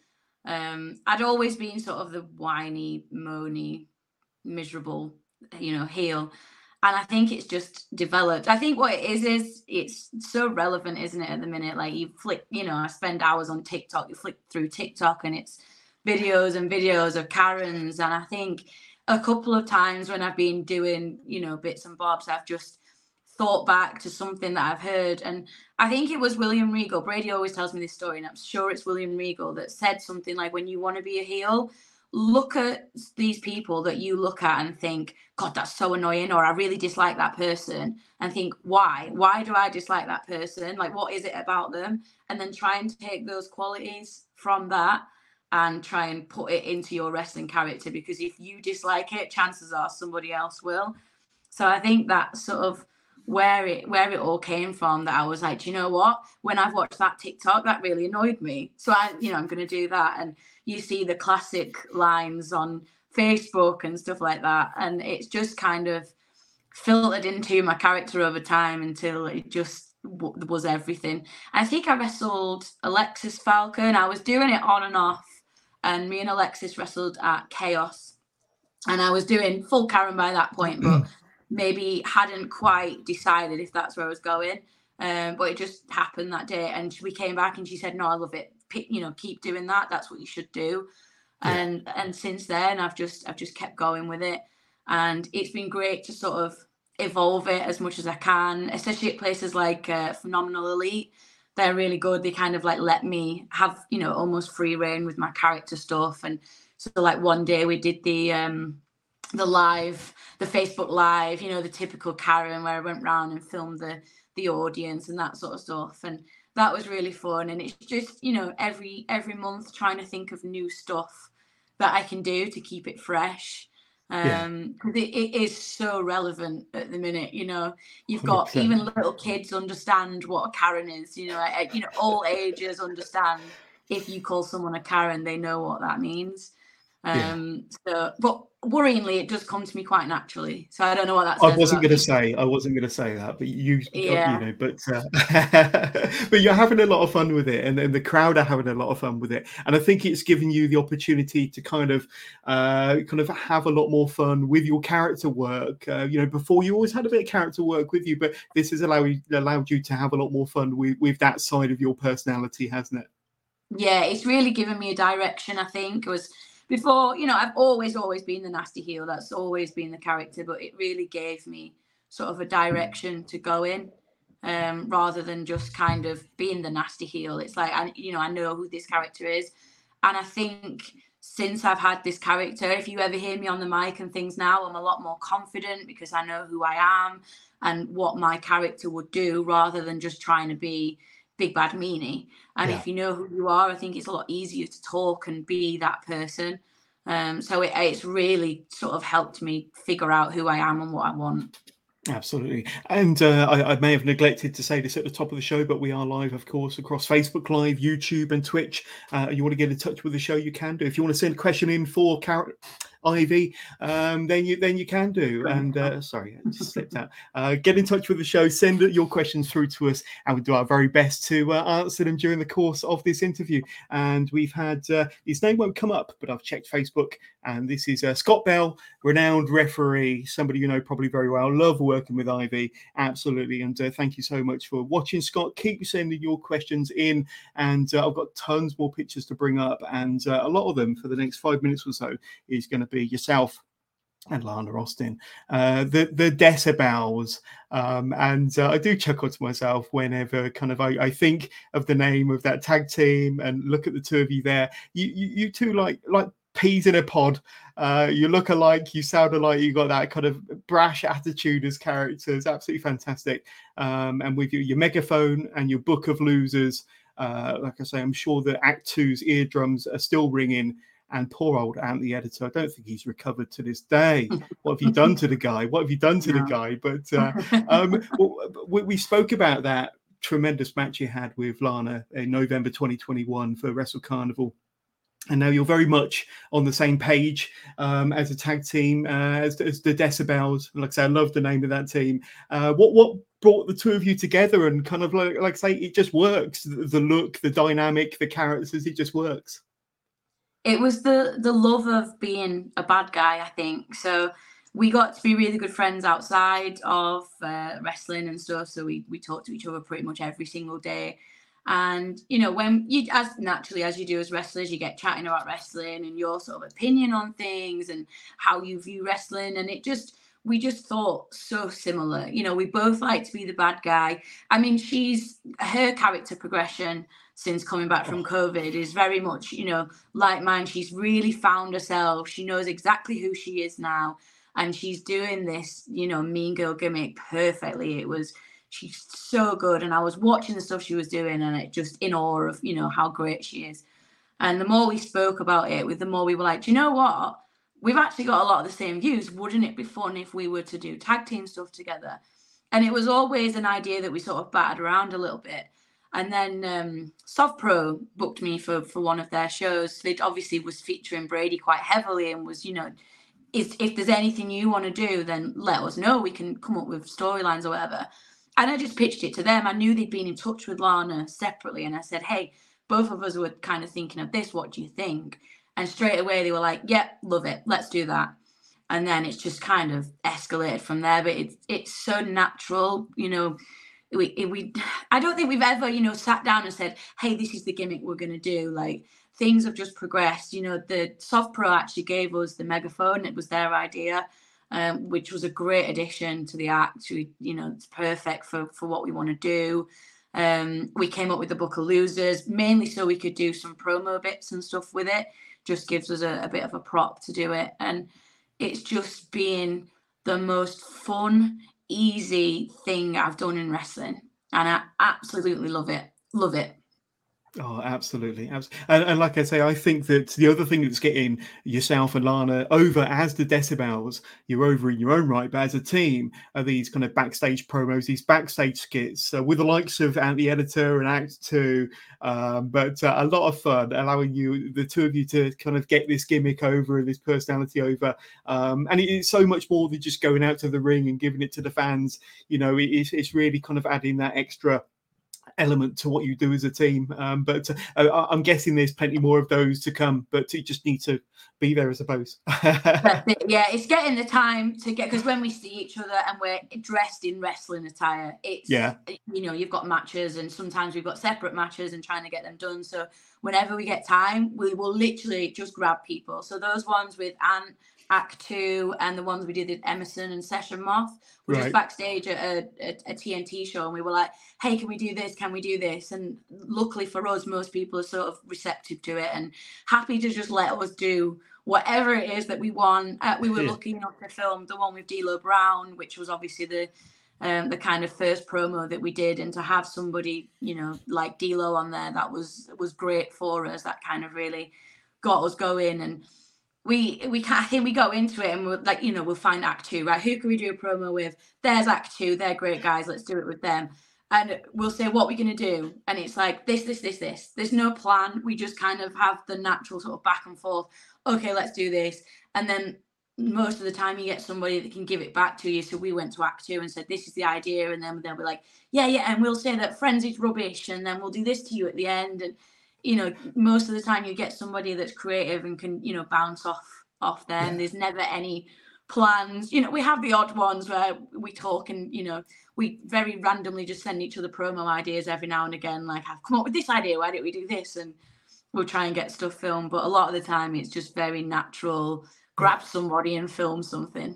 Um, I'd always been sort of the whiny, moany, miserable, you know, heel. And I think it's just developed. I think what it is, is it's so relevant, isn't it, at the minute? Like you flick, you know, I spend hours on TikTok, you flick through TikTok and it's videos and videos of Karens. And I think a couple of times when I've been doing, you know, bits and bobs, I've just thought back to something that I've heard. And I think it was William Regal. Brady always tells me this story, and I'm sure it's William Regal that said something like, when you want to be a heel, look at these people that you look at and think, God, that's so annoying, or I really dislike that person, and think, why? Why do I dislike that person? Like, what is it about them? And then try and take those qualities from that and try and put it into your wrestling character, because if you dislike it, chances are somebody else will. So I think that's sort of where it where it all came from, that I was like, do you know what? When I've watched that TikTok, that really annoyed me. So I, you know, I'm going to do that. And you see the classic lines on Facebook and stuff like that. And it's just kind of filtered into my character over time until it just w- was everything. I think I wrestled Alexis Falcon. I was doing it on and off. And me and Alexis wrestled at Chaos. And I was doing full Karen by that point, but maybe hadn't quite decided if that's where I was going. Um, but it just happened that day. And we came back and she said, no, I love it. You know, keep doing that. That's what you should do. Yeah. And and since then, I've just I've just kept going with it. And it's been great to sort of evolve it as much as I can, especially at places like uh, Phenomenal Elite. They're really good. They kind of like let me have, you know, almost free reign with my character stuff. And so like one day we did the um, the live, the Facebook live, you know, the typical Karen where I went round and filmed the the audience and that sort of stuff. And that was really fun. And it's just, you know, every every month trying to think of new stuff that I can do to keep it fresh. Um, because yeah. it, it is so relevant at the minute. You know, you've got one hundred percent. Even little kids understand what a Karen is. You know, I, you know, all ages understand. If you call someone a Karen, they know what that means. Um, yeah. So, but worryingly, it does come to me quite naturally. So I don't know what that says. I wasn't going to say, I wasn't going to say that, but you, yeah. you know, but uh, but you're having a lot of fun with it, and, and the crowd are having a lot of fun with it, and I think it's given you the opportunity to kind of, uh, kind of have a lot more fun with your character work. Uh, you know, before you always had a bit of character work with you, but this has allowed allowed you to have a lot more fun with with that side of your personality, hasn't it? Yeah, it's really given me a direction. I think it was. Before, you know, I've always, always been the nasty heel. That's always been the character, but it really gave me sort of a direction to go in, um, rather than just kind of being the nasty heel. It's like, I, you know, I know who this character is. And I think since I've had this character, if you ever hear me on the mic and things now, I'm a lot more confident because I know who I am and what my character would do, rather than just trying to be big bad meanie. And yeah. if you know who you are, I think it's a lot easier to talk and be that person. Um, so it, it's really sort of helped me figure out who I am and what I want. Absolutely. And uh, I, I may have neglected to say this at the top of the show, but we are live, of course, across Facebook Live, YouTube and Twitch. Uh, you want to get in touch with the show, you can do. If you want to send a question in for Karen, Ivy, um, then you then you can do. And uh, sorry, I just slipped out. Uh, get in touch with the show. Send your questions through to us, and we'll do our very best to uh, answer them during the course of this interview. And we've had uh, his name won't come up, but I've checked Facebook, and this is uh, Scott Bell, renowned referee, somebody you know probably very well. Love working with Ivy, absolutely. And uh, thank you so much for watching, Scott. Keep sending your questions in, and uh, I've got tons more pictures to bring up, and uh, a lot of them for the next five minutes or so is going to be yourself and Lana Austin, uh, the the decibels, um, and uh, I do chuckle to myself whenever kind of I, I think of the name of that tag team and look at the two of you there. You you, you two like like peas in a pod. Uh, you look alike. You sound alike. You got that kind of brash attitude as characters. Absolutely fantastic. Um, and with your, your megaphone and your book of losers. Uh, like I say, I'm sure that Act Two's eardrums are still ringing, and poor old Ant, the editor, I don't think he's recovered to this day. What have you done to the guy? What have you done to no. the guy? But uh, um, we, we spoke about that tremendous match you had with Lana in November twenty twenty-one for Wrestle Carnival. And now you're very much on the same page um, as a tag team, uh, as, as the Decibels. Like I say, I love the name of that team. Uh, what what brought the two of you together, and kind of like, like I say, it just works. The, the look, the dynamic, the characters, it just works. It was the the love of being a bad guy, I think. So we got to be really good friends outside of uh, wrestling and stuff. So we we talked to each other pretty much every single day. And, you know, when you, as naturally as you do as wrestlers, you get chatting about wrestling and your sort of opinion on things and how you view wrestling. And it just, we just thought so similar. You know, we both like to be the bad guy. I mean, she's, her character progression since coming back from COVID is very much, you know, like mine. She's really found herself. She knows exactly who she is now. And she's doing this, you know, mean girl gimmick perfectly. It was, she's so good. And I was watching the stuff she was doing and it just in awe of, you know, how great she is. And the more we spoke about it, with the more we were like, do you know what? We've actually got a lot of the same views. Wouldn't it be fun if we were to do tag team stuff together? And it was always an idea that we sort of batted around a little bit. And then um, SovPro booked me for, for one of their shows. It obviously was featuring Brady quite heavily and was, you know, if, if there's anything you want to do, then let us know. We can come up with storylines or whatever. And I just pitched it to them. I knew they'd been in touch with Lana separately. And I said, hey, both of us were kind of thinking of this. What do you think? And straight away they were like, yep, love it. Let's do that. And then it's just kind of escalated from there. But it's, it's so natural, you know. We, we, I don't think we've ever, you know, sat down and said, hey, this is the gimmick we're going to do. Like, things have just progressed. You know, the SovPro actually gave us the megaphone. It was their idea. Um, which was a great addition to the act. We, you know, it's perfect for, for what we want to do. Um, we came up with the book of losers, mainly so we could do some promo bits and stuff with it. Just gives us a, a bit of a prop to do it. And it's just been the most fun, easy thing I've done in wrestling. And I absolutely love it. Love it. Oh, absolutely. And, and like I say, I think that the other thing that's getting yourself and Lana over as the Decibels, you're over in your own right, but as a team, are these kind of backstage promos, these backstage skits uh, with the likes of Ant the Editor and Act Two, um, but uh, a lot of fun, allowing you, the two of you, to kind of get this gimmick over and this personality over. Um, and it's so much more than just going out to the ring and giving it to the fans. You know, it's, it's really kind of adding that extra element to what you do as a team, um, but uh, I'm guessing there's plenty more of those to come, but you just need to be there, I suppose. That's it. Yeah, it's getting the time to get, because when we see each other and we're dressed in wrestling attire, it's, yeah, you know, you've got matches and sometimes we've got separate matches and trying to get them done. So whenever we get time, we will literally just grab people. So those ones with Ant, Act Two, and the ones we did with Emerson and Session Moth were right. just backstage at a, a, a T N T show, and we were like, hey, can we do this? Can we do this? And luckily for us, most people are sort of receptive to it and happy to just let us do whatever it is that we want. Uh, we were yeah. lucky enough to film the one with D'Lo Brown, which was obviously the um, the kind of first promo that we did, and to have somebody, you know, like D'Lo on there, that was was great for us. That kind of really got us going. And we we can't, I think we go into it and we're like, you know, we'll find Act Two, right? Who can we do a promo with? There's Act Two. They're great guys. Let's do it with them. And we'll say, what we're going to do. And it's like this, this, this, this. There's no plan. We just kind of have the natural sort of back and forth. okay, let's do this. And then most of the time you get somebody that can give it back to you. So we went to Act Two and said, this is the idea. And then they'll be like, yeah, yeah. And we'll say that Friends is rubbish. And then we'll do this to you at the end. And, you know, most of the time you get somebody that's creative and can, you know, bounce off, off there. Yeah. And there's never any plans. You know, we have the odd ones where we talk and, you know, we very randomly just send each other promo ideas every now and again. Like, I've come up with this idea. Why don't we do this? And we'll try and get stuff filmed. But a lot of the time it's just very natural. Grab somebody and film something.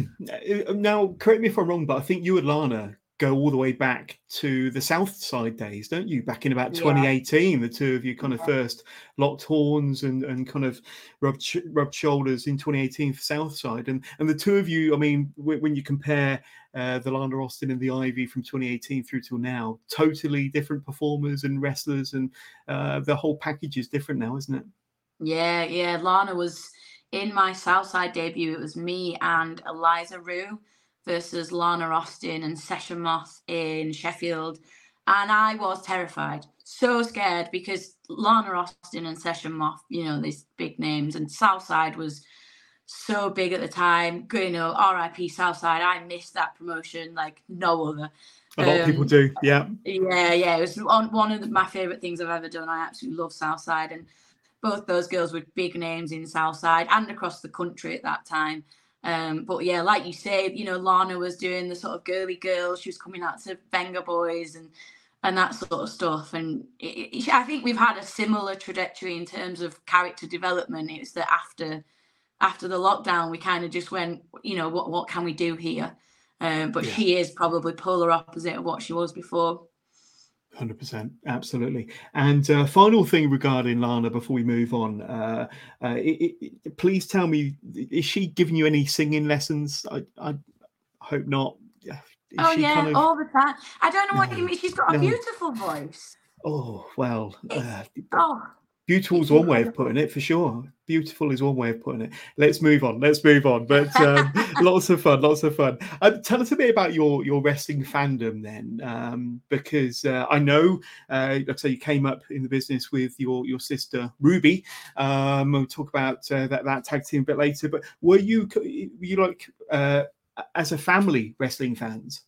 Now, correct me if I'm wrong, but I think you and Lana go all the way back to the South Side days, don't you? Back in about twenty eighteen, yeah. The two of you kind of yeah. first locked horns and, and kind of rubbed, rubbed shoulders in twenty eighteen for South Side. And, and the two of you, I mean, when you compare uh, the Lana Austin and the Ivy from twenty eighteen through till now, totally different performers and wrestlers, and uh, the whole package is different now, isn't it? Yeah, yeah. Lana was... In my Southside debut, it was me and Eliza Rue versus Lana Austin and Session Moth in Sheffield. And I was terrified, so scared, because Lana Austin and Session Moth, you know, these big names, and Southside was so big at the time. You know, R I P Southside. I missed that promotion like no other. A lot um, of people do, yeah. Yeah, yeah. It was one of the, my favourite things I've ever done. I absolutely love Southside. And both those girls were big names in Southside and across the country at that time. Um, but yeah, like you say, you know, Lana was doing the sort of girly girls. She was coming out to Venga Boys and and that sort of stuff. And it, it, I think we've had a similar trajectory in terms of character development. It's that after after the lockdown, we kind of just went, you know, what what can we do here? Um, but yeah. She is probably polar opposite of what she was before. one hundred percent, absolutely. And uh, final thing regarding Lana before we move on, uh, uh, it, it, please tell me, is she giving you any singing lessons? I, I hope not. Is oh yeah, kind of... all the time. I don't know no, what you mean. She's got a no. beautiful voice. Oh well. Uh, oh. Beautiful is one way of putting it, for sure. Beautiful is one way of putting it. Let's move on. Let's move on. But um, lots of fun, lots of fun. Uh, tell us a bit about your, your wrestling fandom then, um, because uh, I know, uh, like I say, you came up in the business with your, your sister Ruby. Um, we'll talk about uh, that, that tag team a bit later. But were you, were you like, uh, as a family, wrestling fans?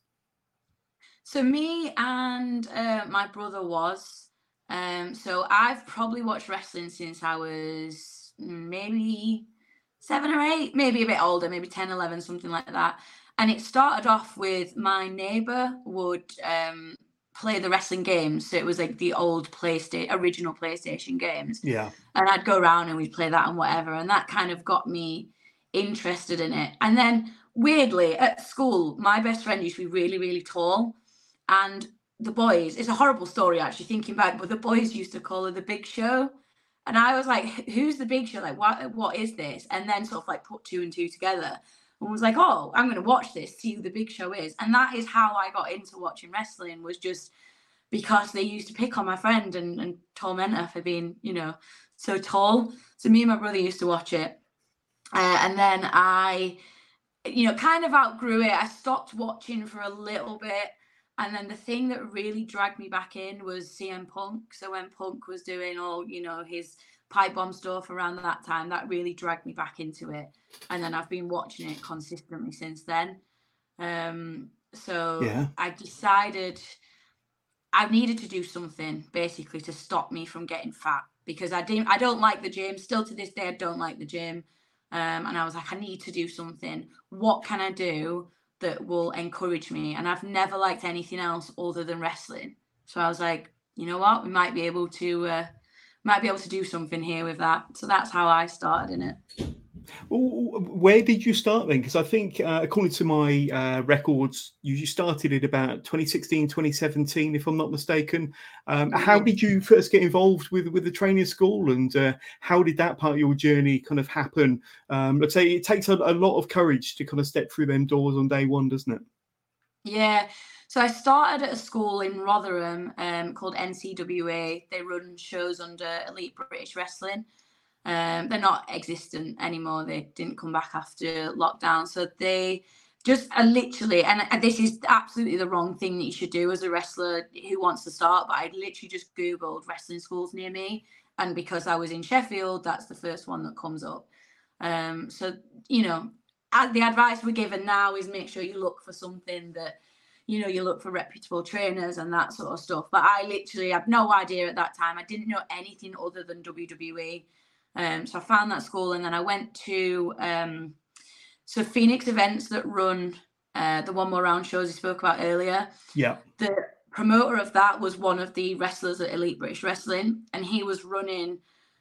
So me and uh, my brother was. Um, so I've probably watched wrestling since I was maybe seven or eight, maybe a bit older, maybe ten, eleven, something like that. And it started off with my neighbor would um, play the wrestling games. So it was like the old PlayStation, original PlayStation games. Yeah. And I'd go around and we'd play that and whatever. And that kind of got me interested in it. And then weirdly at school, my best friend used to be really, really tall. And the boys, it's a horrible story actually thinking back, but the boys used to call her the Big Show. And I was like, who's the Big Show? Like, what, what is this? And then sort of like put two and two together and was like, oh, I'm going to watch this, see who the Big Show is. And that is how I got into watching wrestling, was just because they used to pick on my friend and, and torment her for being, you know, so tall. So me and my brother used to watch it. Uh, and then I, you know, kind of outgrew it. I stopped watching for a little bit. And then the thing that really dragged me back in was C M Punk. So when Punk was doing all, you know, his pipe bomb stuff around that time, that really dragged me back into it. And then I've been watching it consistently since then. Um, so yeah. I decided I needed to do something basically to stop me from getting fat, because I didn't, I don't like the gym. Still to this day, I don't like the gym. Um, and I was like, I need to do something. What can I do that will encourage me? And I've never liked anything else other than wrestling. So I was like, you know what, we might be able to uh, might be able to do something here with that. So that's how I started in it. Where did you start then? Because I think uh, according to my uh, records, you started in about twenty sixteen, twenty seventeen, if I'm not mistaken. Um, how did you first get involved with, with the training school, and uh, how did that part of your journey kind of happen? Um, let's say it takes a, a lot of courage to kind of step through them doors on day one, doesn't it? Yeah. So I started at a school in Rotherham um, called N C W A. They run shows under Elite British Wrestling. Um, they're not existent anymore. They didn't come back after lockdown. So they just are literally, and, and this is absolutely the wrong thing that you should do as a wrestler who wants to start, but I literally just Googled wrestling schools near me. and because I was in Sheffield, that's the first one that comes up. Um, so, you know, the advice we're given now is make sure you look for something that, you know, you look for reputable trainers and that sort of stuff. But I literally had no idea at that time. I didn't know anything other than W W E. Um, so I found that school, and then I went to um, so Phoenix Events that run uh, the One More Round shows you spoke about earlier. Yeah. The promoter of that was one of the wrestlers at Elite British Wrestling, and he was running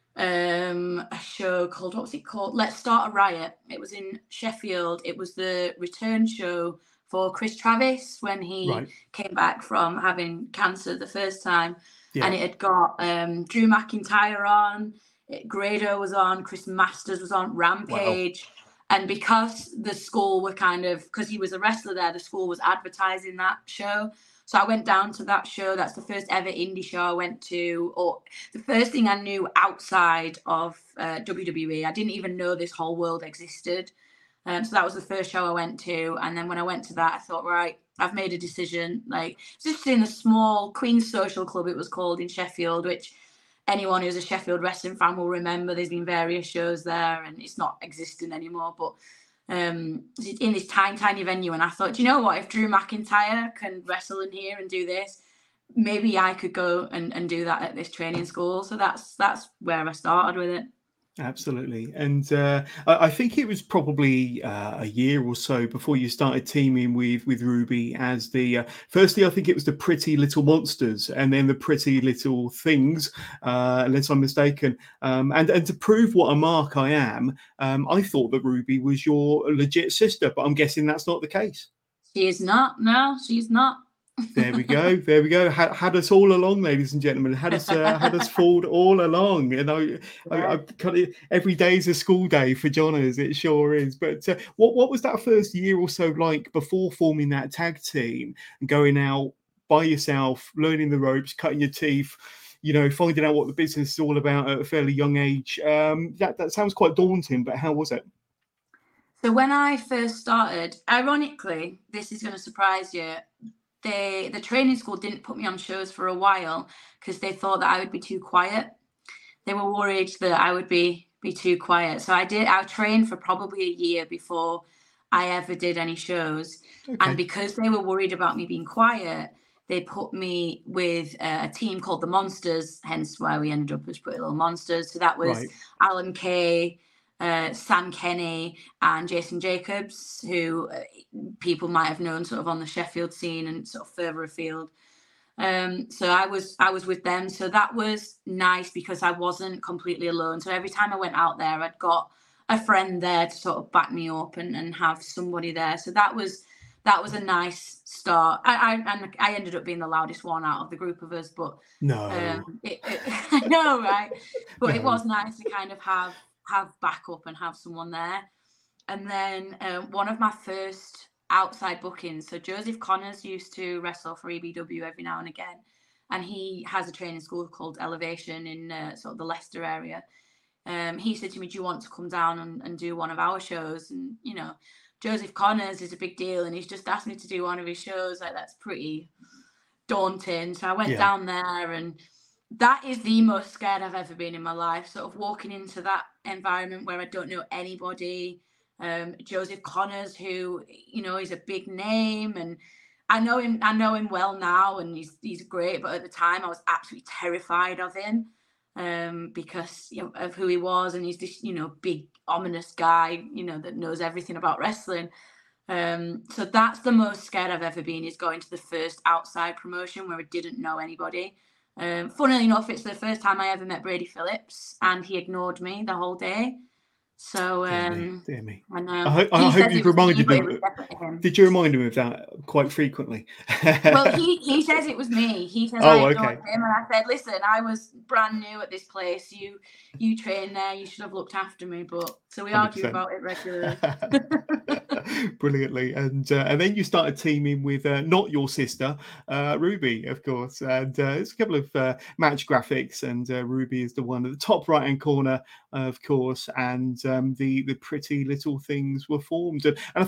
um, a show called, what was it called? Let's Start a Riot. It was in Sheffield. It was the return show for Chris Travis when he right. came back from having cancer the first time. Yeah. And it had got um, Drew McIntyre on, it, Grado was on, Chris Masters was on, Rampage. Wow. And because the school were kind of, because he was a wrestler there, the school was advertising that show. So I went down to that show. That's the first ever indie show I went to, or the first thing I knew outside of uh, W W E. I didn't even know this whole world existed. Um, so that was the first show I went to. And then when I went to that, I thought, right, I've made a decision. Like, just in a small Queen's Social Club, it was called, in Sheffield, which anyone who's a Sheffield wrestling fan will remember. There's been various shows there, and it's not existing anymore. But um, in this tiny, tiny venue. And I thought, do you know what? If Drew McIntyre can wrestle in here and do this, maybe I could go and, and do that at this training school. So that's that's where I started with it. Absolutely. And uh, I, I think it was probably uh, a year or so before you started teaming with, with Ruby as the, uh, firstly, I think it was the Pretty Little Monsters and then the Pretty Little Things, uh, unless I'm mistaken. Um, and, and to prove what a mark I am, um, I thought that Ruby was your legit sister, but I'm guessing that's not the case. She is not. No, she's not. There we go. There we go. Had, had us all along, ladies and gentlemen. Had us uh, had us fooled all along. And I, yeah. I, I kind of every day is a school day for Johners. It sure is. But uh, what what was that first year or so like before forming that tag team and going out by yourself, learning the ropes, cutting your teeth, you know, finding out what the business is all about at a fairly young age? Um, that that sounds quite daunting. But how was it? So when I first started, ironically, this is going to surprise you. They, the training school didn't put me on shows for a while because they thought that I would be too quiet. They were worried that I would be be too quiet. So I did. I trained for probably a year before I ever did any shows. Okay. And because they were worried about me being quiet, they put me with a team called the Monsters. Hence why we ended up as Pretty Little Monsters. So that was right. Alan Kay, Uh, Sam Kenny and Jason Jacobs, who uh, people might have known sort of on the Sheffield scene and sort of further afield. Um, so I was I was with them. So that was nice because I wasn't completely alone. So every time I went out there, I'd got a friend there to sort of back me up and, and have somebody there. So that was that was a nice start. I, I and I ended up being the loudest one out of the group of us, but no, um, it, it, I know, right? But no. It was nice to kind of have. have backup and have someone there. And then um, one of my first outside bookings, so Joseph Connors used to wrestle for E B W every now and again, and he has a training school called Elevation in uh, sort of the Leicester area. Um, he said to me, do you want to come down and, and do one of our shows? And, you know, Joseph Connors is a big deal, and he's just asked me to do one of his shows. Like, that's pretty daunting. So I went yeah. down there, and that is the most scared I've ever been in my life, sort of walking into that environment where I don't know anybody. Um, Joseph Connors, who, you know, is a big name, and I know him, I know him well now, and he's he's great, but at the time I was absolutely terrified of him um, because, you know, of who he was, and he's this, you know, big, ominous guy, you know, that knows everything about wrestling. Um, so that's the most scared I've ever been, is going to the first outside promotion where I didn't know anybody. Um, funnily enough, it's the first time I ever met Brady Phillips, and he ignored me the whole day. So, um, dear me, dear me. I know. I, ho- I hope you've reminded me. him. Did you remind him of that quite frequently? Well, he, he says it was me. He says oh, I ignored okay. him, and I said, "Listen, I was brand new at this place. You you trained there. You should have looked after me." But so we one hundred percent argue about it regularly. Brilliantly, and uh, and then you started teaming with uh, not your sister, uh, Ruby, of course, and uh, there's a couple of uh, match graphics, and uh, Ruby is the one at the top right hand corner, uh, of course, and um, the the Pretty Little Things were formed, and, and I think Ruby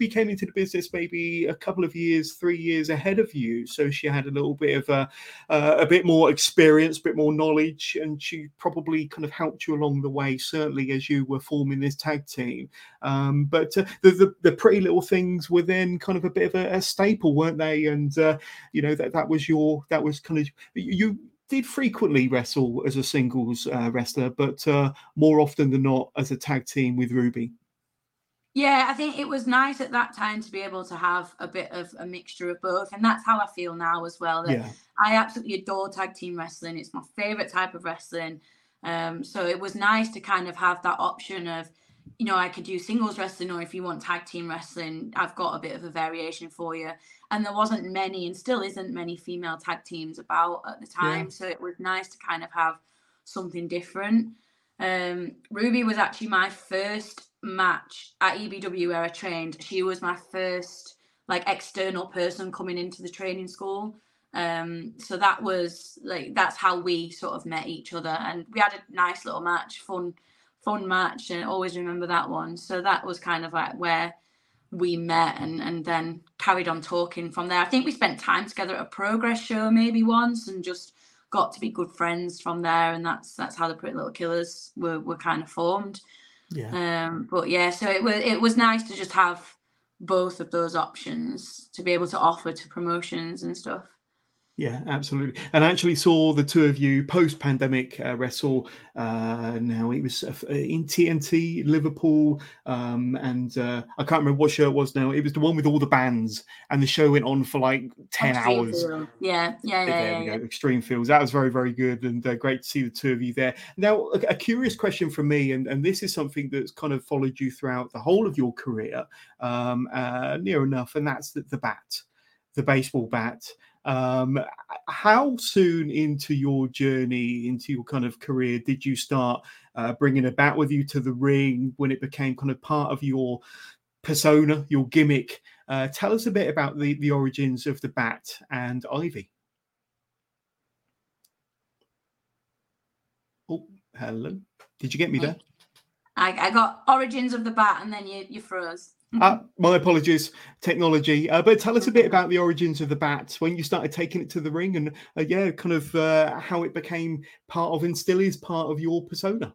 Ruby came into the business maybe a couple of years, three years ahead of you. So she had a little bit of a, uh, a bit more experience, a bit more knowledge, and she probably kind of helped you along the way, certainly as you were forming this tag team. Um, but uh, the, the the Pretty Little Things were then kind of a bit of a, a staple, weren't they? And uh, you know that that was your that was kind of you did frequently wrestle as a singles uh, wrestler, but uh, more often than not as a tag team with Ruby. Yeah, I think it was nice at that time to be able to have a bit of a mixture of both. And that's how I feel now as well. That Yeah. I absolutely adore tag team wrestling. It's my favorite type of wrestling. Um, so it was nice to kind of have that option of, you know, I could do singles wrestling, or if you want tag team wrestling, I've got a bit of a variation for you. And there wasn't many, and still isn't many female tag teams about at the time. Yeah. So it was nice to kind of have something different. Um, Ruby was actually my first match at E B W where I trained. She was my first like external person coming into the training school. Um, so that was like, that's how we sort of met each other, and we had a nice little match, fun, fun match, and always remember that one. So that was kind of like where we met, and, and then carried on talking from there. I think we spent time together at a Progress show maybe once, and just got to be good friends from there. And that's, that's how the Pretty Little Killers were, were kind of formed. Yeah. Um, but yeah, so it was, it was nice to just have both of those options to be able to offer to promotions and stuff. Yeah, absolutely. And I actually saw the two of you post-pandemic uh, wrestle. Uh, now it was uh, in T N T, Liverpool, um, and uh, I can't remember what show it was now. It was the one with all the bands, and the show went on for like ten Extreme hours. Field. Yeah, yeah, yeah. There yeah, we yeah. go, Extreme Fields. That was very, very good, and uh, great to see the two of you there. Now, a, a curious question from me, and, and this is something that's kind of followed you throughout the whole of your career, um, uh, near enough, and that's the, the bat, the baseball bat. Um, how soon into your journey, into your kind of career, did you start uh, bringing a bat with you to the ring when it became kind of part of your persona, your gimmick? Uh, tell us a bit about the, the origins of the bat and Ivy. Oh, hello. Did you get me there? I, I got origins of the bat, and then you, you froze. Uh, my apologies, technology. Uh, but tell us a bit about the origins of the bat, when you started taking it to the ring, and uh, yeah, kind of uh, how it became part of, and still is part of, your persona.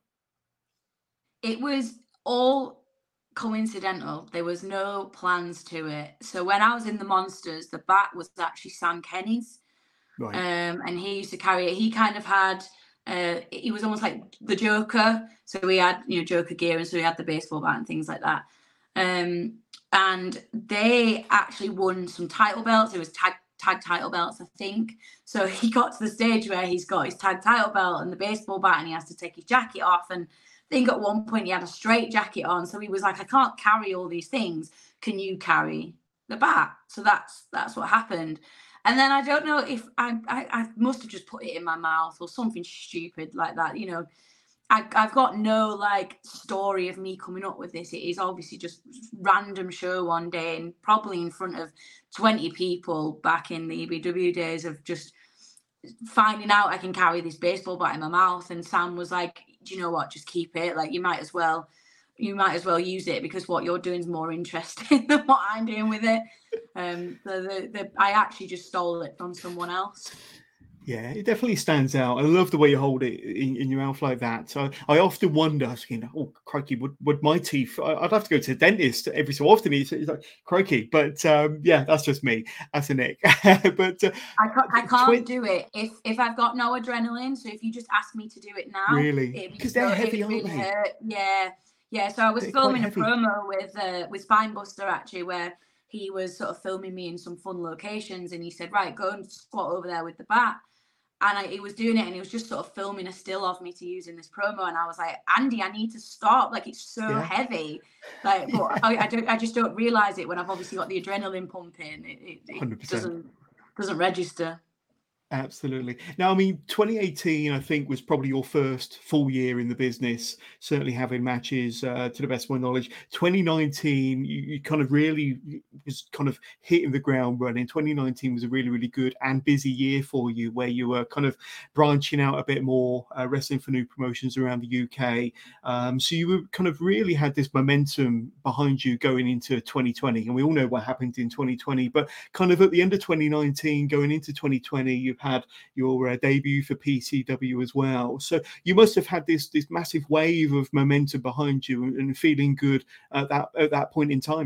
It was all coincidental. There was no plans to it. So when I was in the Monsters, the bat was actually Sam Kenny's. Right. Um, and he used to carry it. He kind of had, uh, he was almost like the Joker. So we had, you know, Joker gear, and so we had the baseball bat and things like that. Um, and they actually won some title belts. It was tag tag title belts, I think. So he got to the stage where he's got his tag title belt and the baseball bat, and he has to take his jacket off. And I think at one point he had a straight jacket on. So he was like, I can't carry all these things. Can you carry the bat? So that's that's what happened. And then I don't know if I, I, I must have just put it in my mouth or something stupid like that. You know, I, I've got no like story of me coming up with this. It is obviously just random show one day, and probably in front of twenty people back in the E B W days, of just finding out I can carry this baseball bat in my mouth. And Sam was like, do you know what? Just keep it. Like, you might as well, you might as well use it, because what you're doing is more interesting than what I'm doing with it. Um, so the, the, I actually just stole it from someone else. Yeah, it definitely stands out. I love the way you hold it in, in your mouth like that. So I often wonder, I was thinking, oh, crikey, would, would my teeth, I'd have to go to the dentist every so often. It's, it's like, crikey. But um, yeah, that's just me. That's a Nick. but uh, I can't, I can't do it if, if I've got no adrenaline. So if you just ask me to do it now. Really? Because they're heavy, aren't really they? Hurt. Yeah. Yeah. So I was They're filming a promo with, uh, with Spinebuster, actually, where he was sort of filming me in some fun locations. And he said, right, go and squat over there with the bat. And I, he was doing it, and he was just sort of filming a still of me to use in this promo. And I was like, Andy, I need to stop. Like, it's so yeah. heavy. Like, but I, I don't, I just don't realize it when I've obviously got the adrenaline pumping. It, it, it doesn't doesn't register. Absolutely. Now, I mean, twenty eighteen, I think, was probably your first full year in the business, certainly having matches, uh, to the best of my knowledge. twenty nineteen, you, you kind of really was kind of hitting the ground running. twenty nineteen was a really, really good and busy year for you, where you were kind of branching out a bit more, uh, wrestling for new promotions around the U K. Um, so you were kind of really had this momentum behind you going into twenty twenty. And we all know what happened in twenty twenty, but kind of at the end of twenty nineteen, going into twenty twenty, you've had your uh, debut for P C W as well. So you must have had this this massive wave of momentum behind you and, and feeling good at that at that point in time.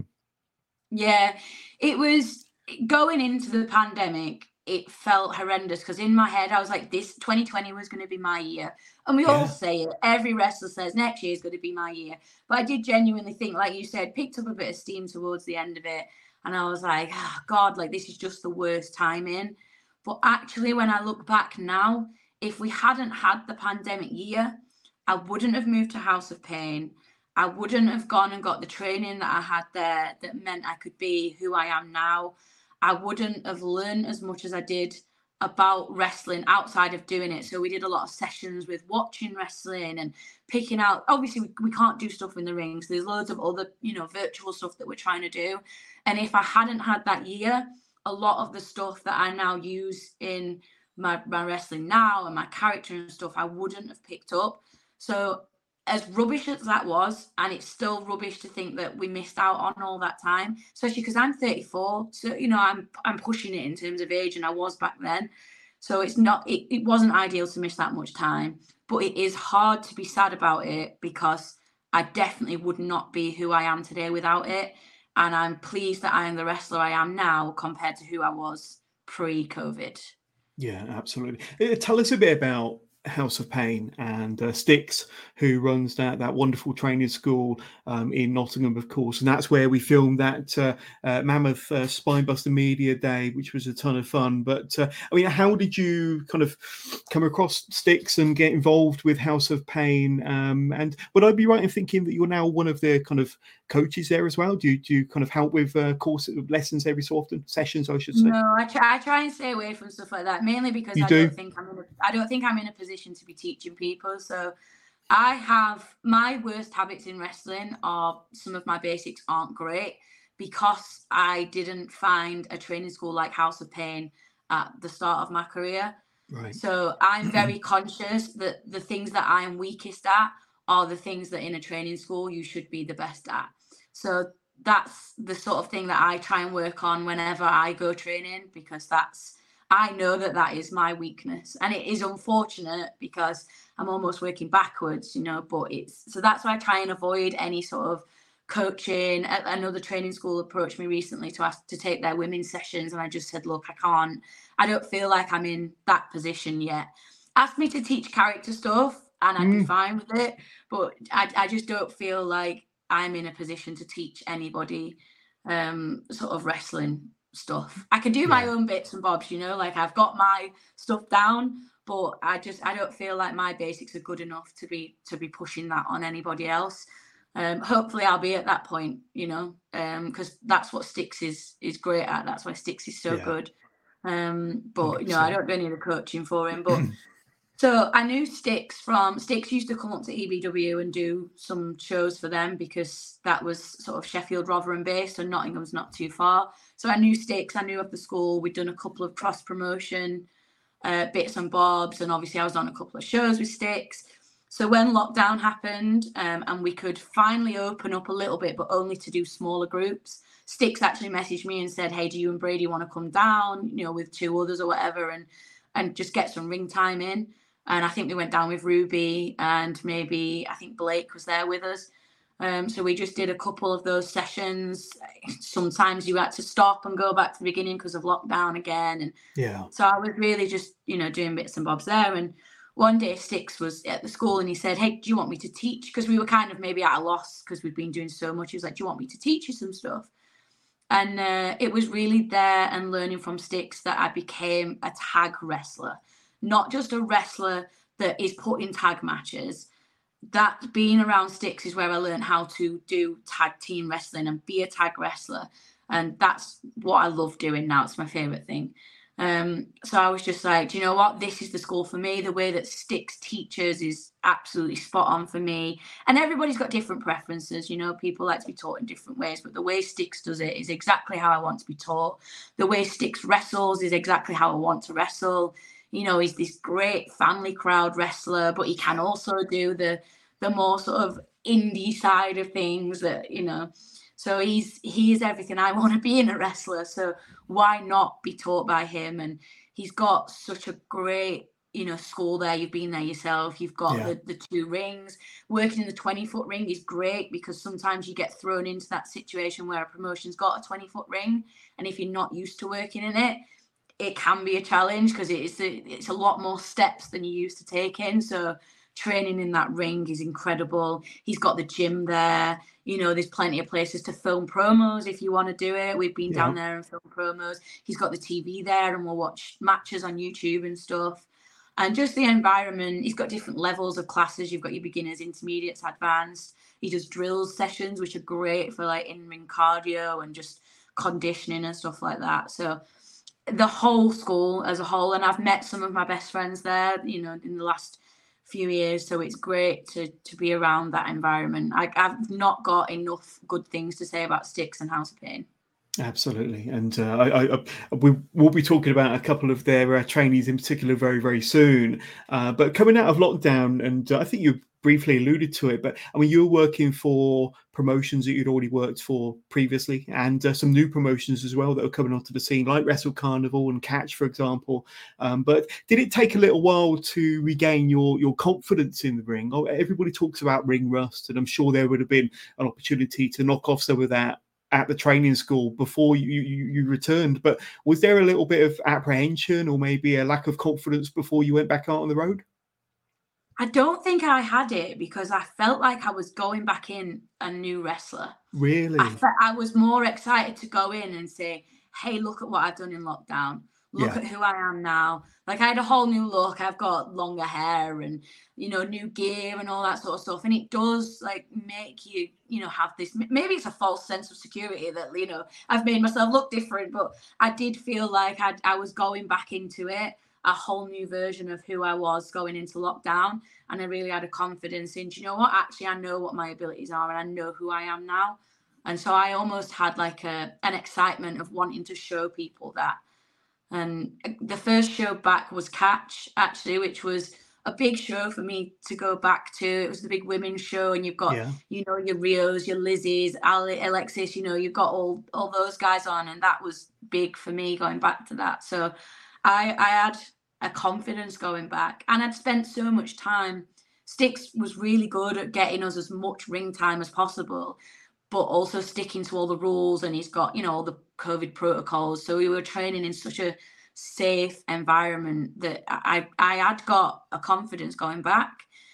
Yeah, it was going into the pandemic. It felt horrendous because in my head I was like, this twenty twenty was going to be my year. And we yeah. all say it. Every wrestler says next year is going to be my year. But I did genuinely think, like you said, picked up a bit of steam towards the end of it. And I was like, oh, God, like this is just the worst timing. But actually, when I look back now, if we hadn't had the pandemic year, I wouldn't have moved to House of Pain. I wouldn't have gone and got the training that I had there that meant I could be who I am now. I wouldn't have learned as much as I did about wrestling outside of doing it. So we did a lot of sessions with watching wrestling and picking out, obviously we, we can't do stuff in the ring. So there's loads of other, you know, virtual stuff that we're trying to do. And if I hadn't had that year, a lot of the stuff that I now use in my, my wrestling now and my character and stuff, I wouldn't have picked up. So as rubbish as that was, and it's still rubbish to think that we missed out on all that time, especially because I'm thirty-four. So, you know, I'm I'm pushing it in terms of age, and I was back then. So it's not, it, it wasn't ideal to miss that much time, but it is hard to be sad about it because I definitely would not be who I am today without it. And I'm pleased that I am the wrestler I am now compared to who I was pre-COVID. Yeah, absolutely. Uh, Tell us a bit about House of Pain and uh, Styx, who runs that that wonderful training school um, in Nottingham, of course, and that's where we filmed that uh, uh, Mammoth uh, Spinebuster Media Day, which was a ton of fun. But uh, I mean, how did you kind of come across Styx and get involved with House of Pain? Um, and would I be right in thinking that you're now one of the kind of coaches there as well? Do you, do you kind of help with uh, course lessons every so often, sessions, I should say? No, I try. I try and stay away from stuff like that, mainly because you I do? don't think I'm in a, I don't think I'm in a position to be teaching people. So I have my worst habits in wrestling are some of my basics aren't great because I didn't find a training school like House of Pain at the start of my career. Right. So I'm very conscious that the things that I am weakest at are the things that in a training school you should be the best at. So that's the sort of thing that I try and work on whenever I go training, because that's, I know that that is my weakness, and it is unfortunate because I'm almost working backwards, you know, but it's, so that's why I try and avoid any sort of coaching. Another training school approached me recently to ask to take their women's sessions, and I just said, look, I can't, I don't feel like I'm in that position yet. Asked me to teach character stuff and I'd mm. be fine with it, but I, I just don't feel like I'm in a position to teach anybody um, sort of wrestling stuff. I can do my yeah. own bits and bobs, you know, like I've got my stuff down, but I just, I don't feel like my basics are good enough to be, to be pushing that on anybody else. Um, hopefully I'll be at that point, you know, um, because that's what Styx is, is great at. That's why Styx is so yeah. good. Um, but, one hundred percent. You know, I don't do any of the coaching for him, but so I knew Styx from, Styx used to come up to E B W and do some shows for them because that was sort of Sheffield, Rotherham based, and Nottingham's not too far. So I knew Styx, I knew of the school. We'd done a couple of cross promotion uh, bits and bobs, and obviously I was on a couple of shows with Styx. So when lockdown happened um, and we could finally open up a little bit, but only to do smaller groups, Styx actually messaged me and said, hey, do you and Brady want to come down, you know, with two others or whatever, and and just get some ring time in. And I think we went down with Ruby, and maybe I think Blake was there with us. Um, so we just did a couple of those sessions. Sometimes you had to stop and go back to the beginning because of lockdown again. And yeah, so I was really just, you know, doing bits and bobs there. And one day Styx was at the school and he said, hey, do you want me to teach? Because we were kind of maybe at a loss because we'd been doing so much. He was like, do you want me to teach you some stuff? And uh, it was really there and learning from Styx that I became a tag wrestler. Not just a wrestler that is put in tag matches. That being around Styx is where I learned how to do tag team wrestling and be a tag wrestler. And that's what I love doing now. It's my favorite thing. Um, so I was just like, do you know what? This is the school for me. The way that Sticks teaches is absolutely spot on for me. And everybody's got different preferences. You know, people like to be taught in different ways, but the way Sticks does it is exactly how I want to be taught. The way Sticks wrestles is exactly how I want to wrestle. You know, he's this great family crowd wrestler, but he can also do the the more sort of indie side of things that, you know, so he's he's everything I want to be in a wrestler. So why not be taught by him? And he's got such a great, you know, school there. You've been there yourself. You've got yeah. the, the two rings. Working in the twenty foot ring is great because sometimes you get thrown into that situation where a promotion's got a twenty foot ring. And if you're not used to working in it, it can be a challenge because it's a, it's a lot more steps than you used to take in. So training in that ring is incredible. He's got the gym there. You know, there's plenty of places to film promos if you want to do it. We've been yeah. down there and film promos. He's got the T V there and we'll watch matches on YouTube and stuff. And just the environment, he's got different levels of classes. You've got your beginners, intermediates, advanced. He does drills sessions, which are great for like in-ring cardio and just conditioning and stuff like that. So the whole school as a whole, and I've met some of my best friends there, you know, in the last few years, so it's great to to be around that environment. I, I've not got enough good things to say about Sticks and House of Pain. Absolutely, and uh, I, I, we will be talking about a couple of their uh, trainees in particular very, very soon. Uh, but coming out of lockdown, and uh, I think you briefly alluded to it, but I mean, you were working for promotions that you'd already worked for previously, and uh, some new promotions as well that are coming onto the scene, like Wrestle Carnival and Catch, for example. Um, but did it take a little while to regain your your confidence in the ring? Oh, everybody talks about ring rust, and I'm sure there would have been an opportunity to knock off some of that at the training school before you, you you returned. But was there a little bit of apprehension or maybe a lack of confidence before you went back out on the road? I don't think I had it because I felt like I was going back in a new wrestler. Really? I, felt I was more excited to go in and say, hey, look at what I've done in lockdown. Look yeah. at who I am now. Like I had a whole new look. I've got longer hair and, you know, new gear and all that sort of stuff. And it does like make you, you know, have this, maybe it's a false sense of security that, you know, I've made myself look different, but I did feel like I'd, I was going back into it, a whole new version of who I was going into lockdown. And I really had a confidence in, do you know what? Actually, I know what my abilities are and I know who I am now. And so I almost had like a, an excitement of wanting to show people that. And the first show back was Catch, actually, which was a big show for me to go back to. It was the big women's show, and you've got, yeah. you know, your Rios, your Lizzies, Ali, Alexis, you know, you've got all all those guys on, and that was big for me going back to that. So I, I had a confidence going back, and I'd spent so much time. Sticks was really good at getting us as much ring time as possible, but also sticking to all the rules, and he's got, you know, all the COVID protocols. So we were training in such a safe environment that I I had got a confidence going back.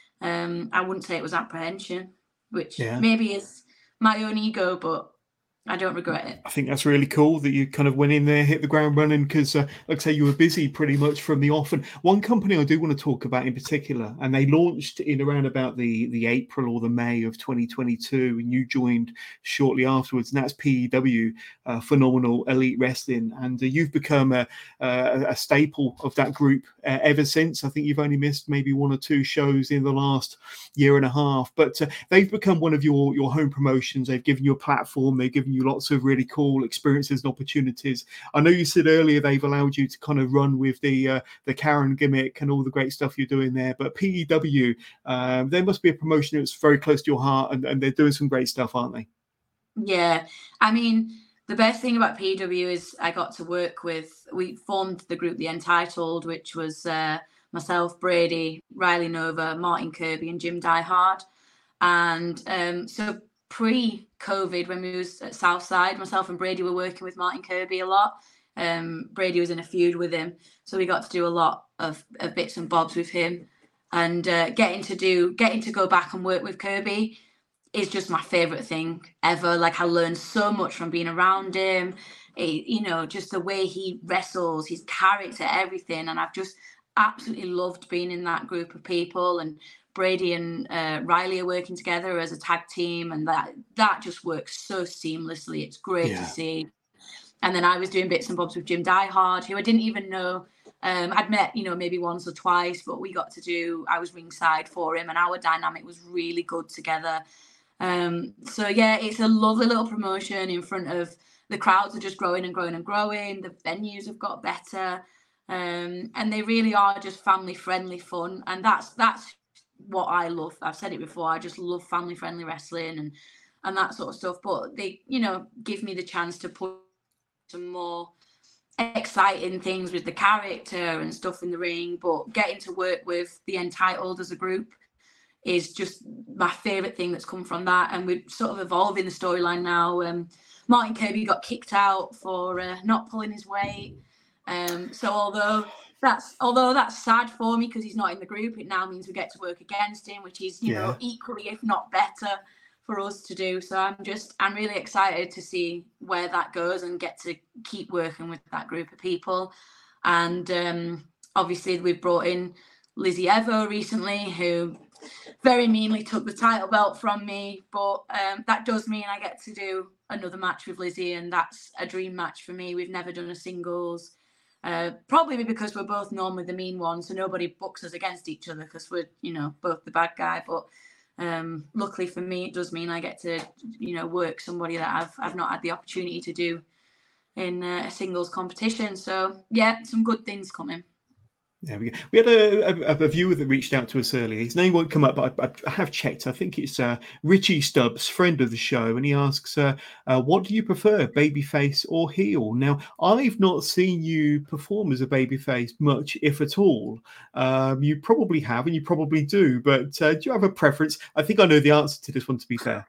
Um, I wouldn't say it was apprehension, which yeah. maybe is my own ego, but I don't regret it. I think that's really cool that you kind of went in there, hit the ground running, because, uh, like I say, you were busy pretty much from the off. And one company I do want to talk about in particular, and they launched in around about the, the April or the May of twenty twenty-two, and you joined shortly afterwards, and that's P E W, uh, Phenomenal Elite Wrestling. And uh, you've become a, a, a staple of that group uh, ever since. I think you've only missed maybe one or two shows in the last year and a half, but uh, they've become one of your, your home promotions. They've given you a platform. They've given you lots of really cool experiences and opportunities. I know you said earlier they've allowed you to kind of run with the uh, the Karen gimmick and all the great stuff you're doing there, but P E W, um, there must be a promotion that's very close to your heart, and, and they're doing some great stuff, aren't they? Yeah, I mean, the best thing about P E W is I got to work with, we formed the group The Entitled, which was uh, myself, Brady, Riley Nova, Martin Kirby, and Jim Diehard. And um, so pre-COVID, when we was at Southside, myself and Brady were working with Martin Kirby a lot. Um, Brady was in a feud with him, so we got to do a lot of, of bits and bobs with him. And uh, getting to do, getting to go back and work with Kirby is just my favorite thing ever. Like, I learned so much from being around him. It, you know, just the way he wrestles, his character, everything. And I've just absolutely loved being in that group of people. And Brady and uh, Riley are working together as a tag team, and that that just works so seamlessly. It's great yeah. to see. And then I was doing bits and bobs with Jim Diehard, who I didn't even know. Um, I'd met, you know, maybe once or twice, but we got to do, I was ringside for him, and our dynamic was really good together. Um, so, yeah, it's a lovely little promotion in front of, the crowds are just growing and growing and growing. The venues have got better. Um, and they really are just family-friendly fun. And that's that's what I love. I've said it before. I just love family-friendly wrestling and, and that sort of stuff. But they, you know, give me the chance to put some more exciting things with the character and stuff in the ring, but getting to work with the Entitled as a group is just my favourite thing that's come from that. And we're sort of evolving the storyline now. Um, Martin Kirby got kicked out for uh, not pulling his weight. Um, so although that's although that's sad for me because he's not in the group, it now means we get to work against him, which is, you yeah. know, equally, if not better, for us to do. So I'm just, I'm really excited to see where that goes and get to keep working with that group of people. And um, obviously we've brought in Lizzie Evo recently, who very meanly took the title belt from me, but um, that does mean I get to do another match with Lizzie, and that's a dream match for me. We've never done a singles, uh, probably because we're both normally the mean ones, so nobody books us against each other because we're, you know, both the bad guy. But um, luckily for me, it does mean I get to, you know, work somebody that I've I've not had the opportunity to do in uh, a singles competition. So yeah, some good things coming. There we go. We had a, a, a viewer that reached out to us earlier. His name won't come up, but I, I have checked. I think it's uh, Richie Stubbs, friend of the show, and he asks, uh, uh, what do you prefer, babyface or heel? Now, I've not seen you perform as a babyface much, if at all. Um, you probably have, and you probably do, but uh, do you have a preference? I think I know the answer to this one, to be fair.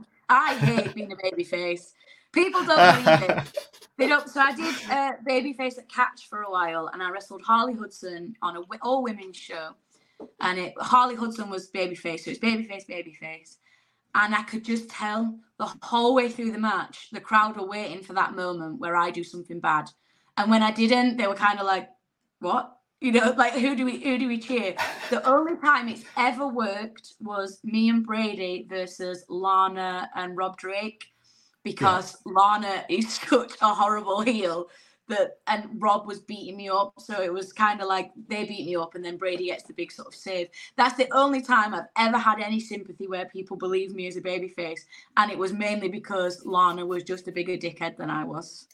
I hate being a babyface. People don't believe it. They don't. So I did uh, babyface at Catch for a while, and I wrestled Harley Hudson on a all women's show. And it, Harley Hudson was babyface, so it's babyface, babyface. And I could just tell the whole way through the match, the crowd were waiting for that moment where I do something bad. And when I didn't, they were kind of like, "What? You know, like who do we who do we cheer?" The only time it's ever worked was me and Brady versus Lana and Rob Drake. Because yeah. Lana is such a horrible heel that, and Rob was beating me up. So it was kind of like they beat me up and then Brady gets the big sort of save. That's the only time I've ever had any sympathy where people believe me as a babyface. And it was mainly because Lana was just a bigger dickhead than I was.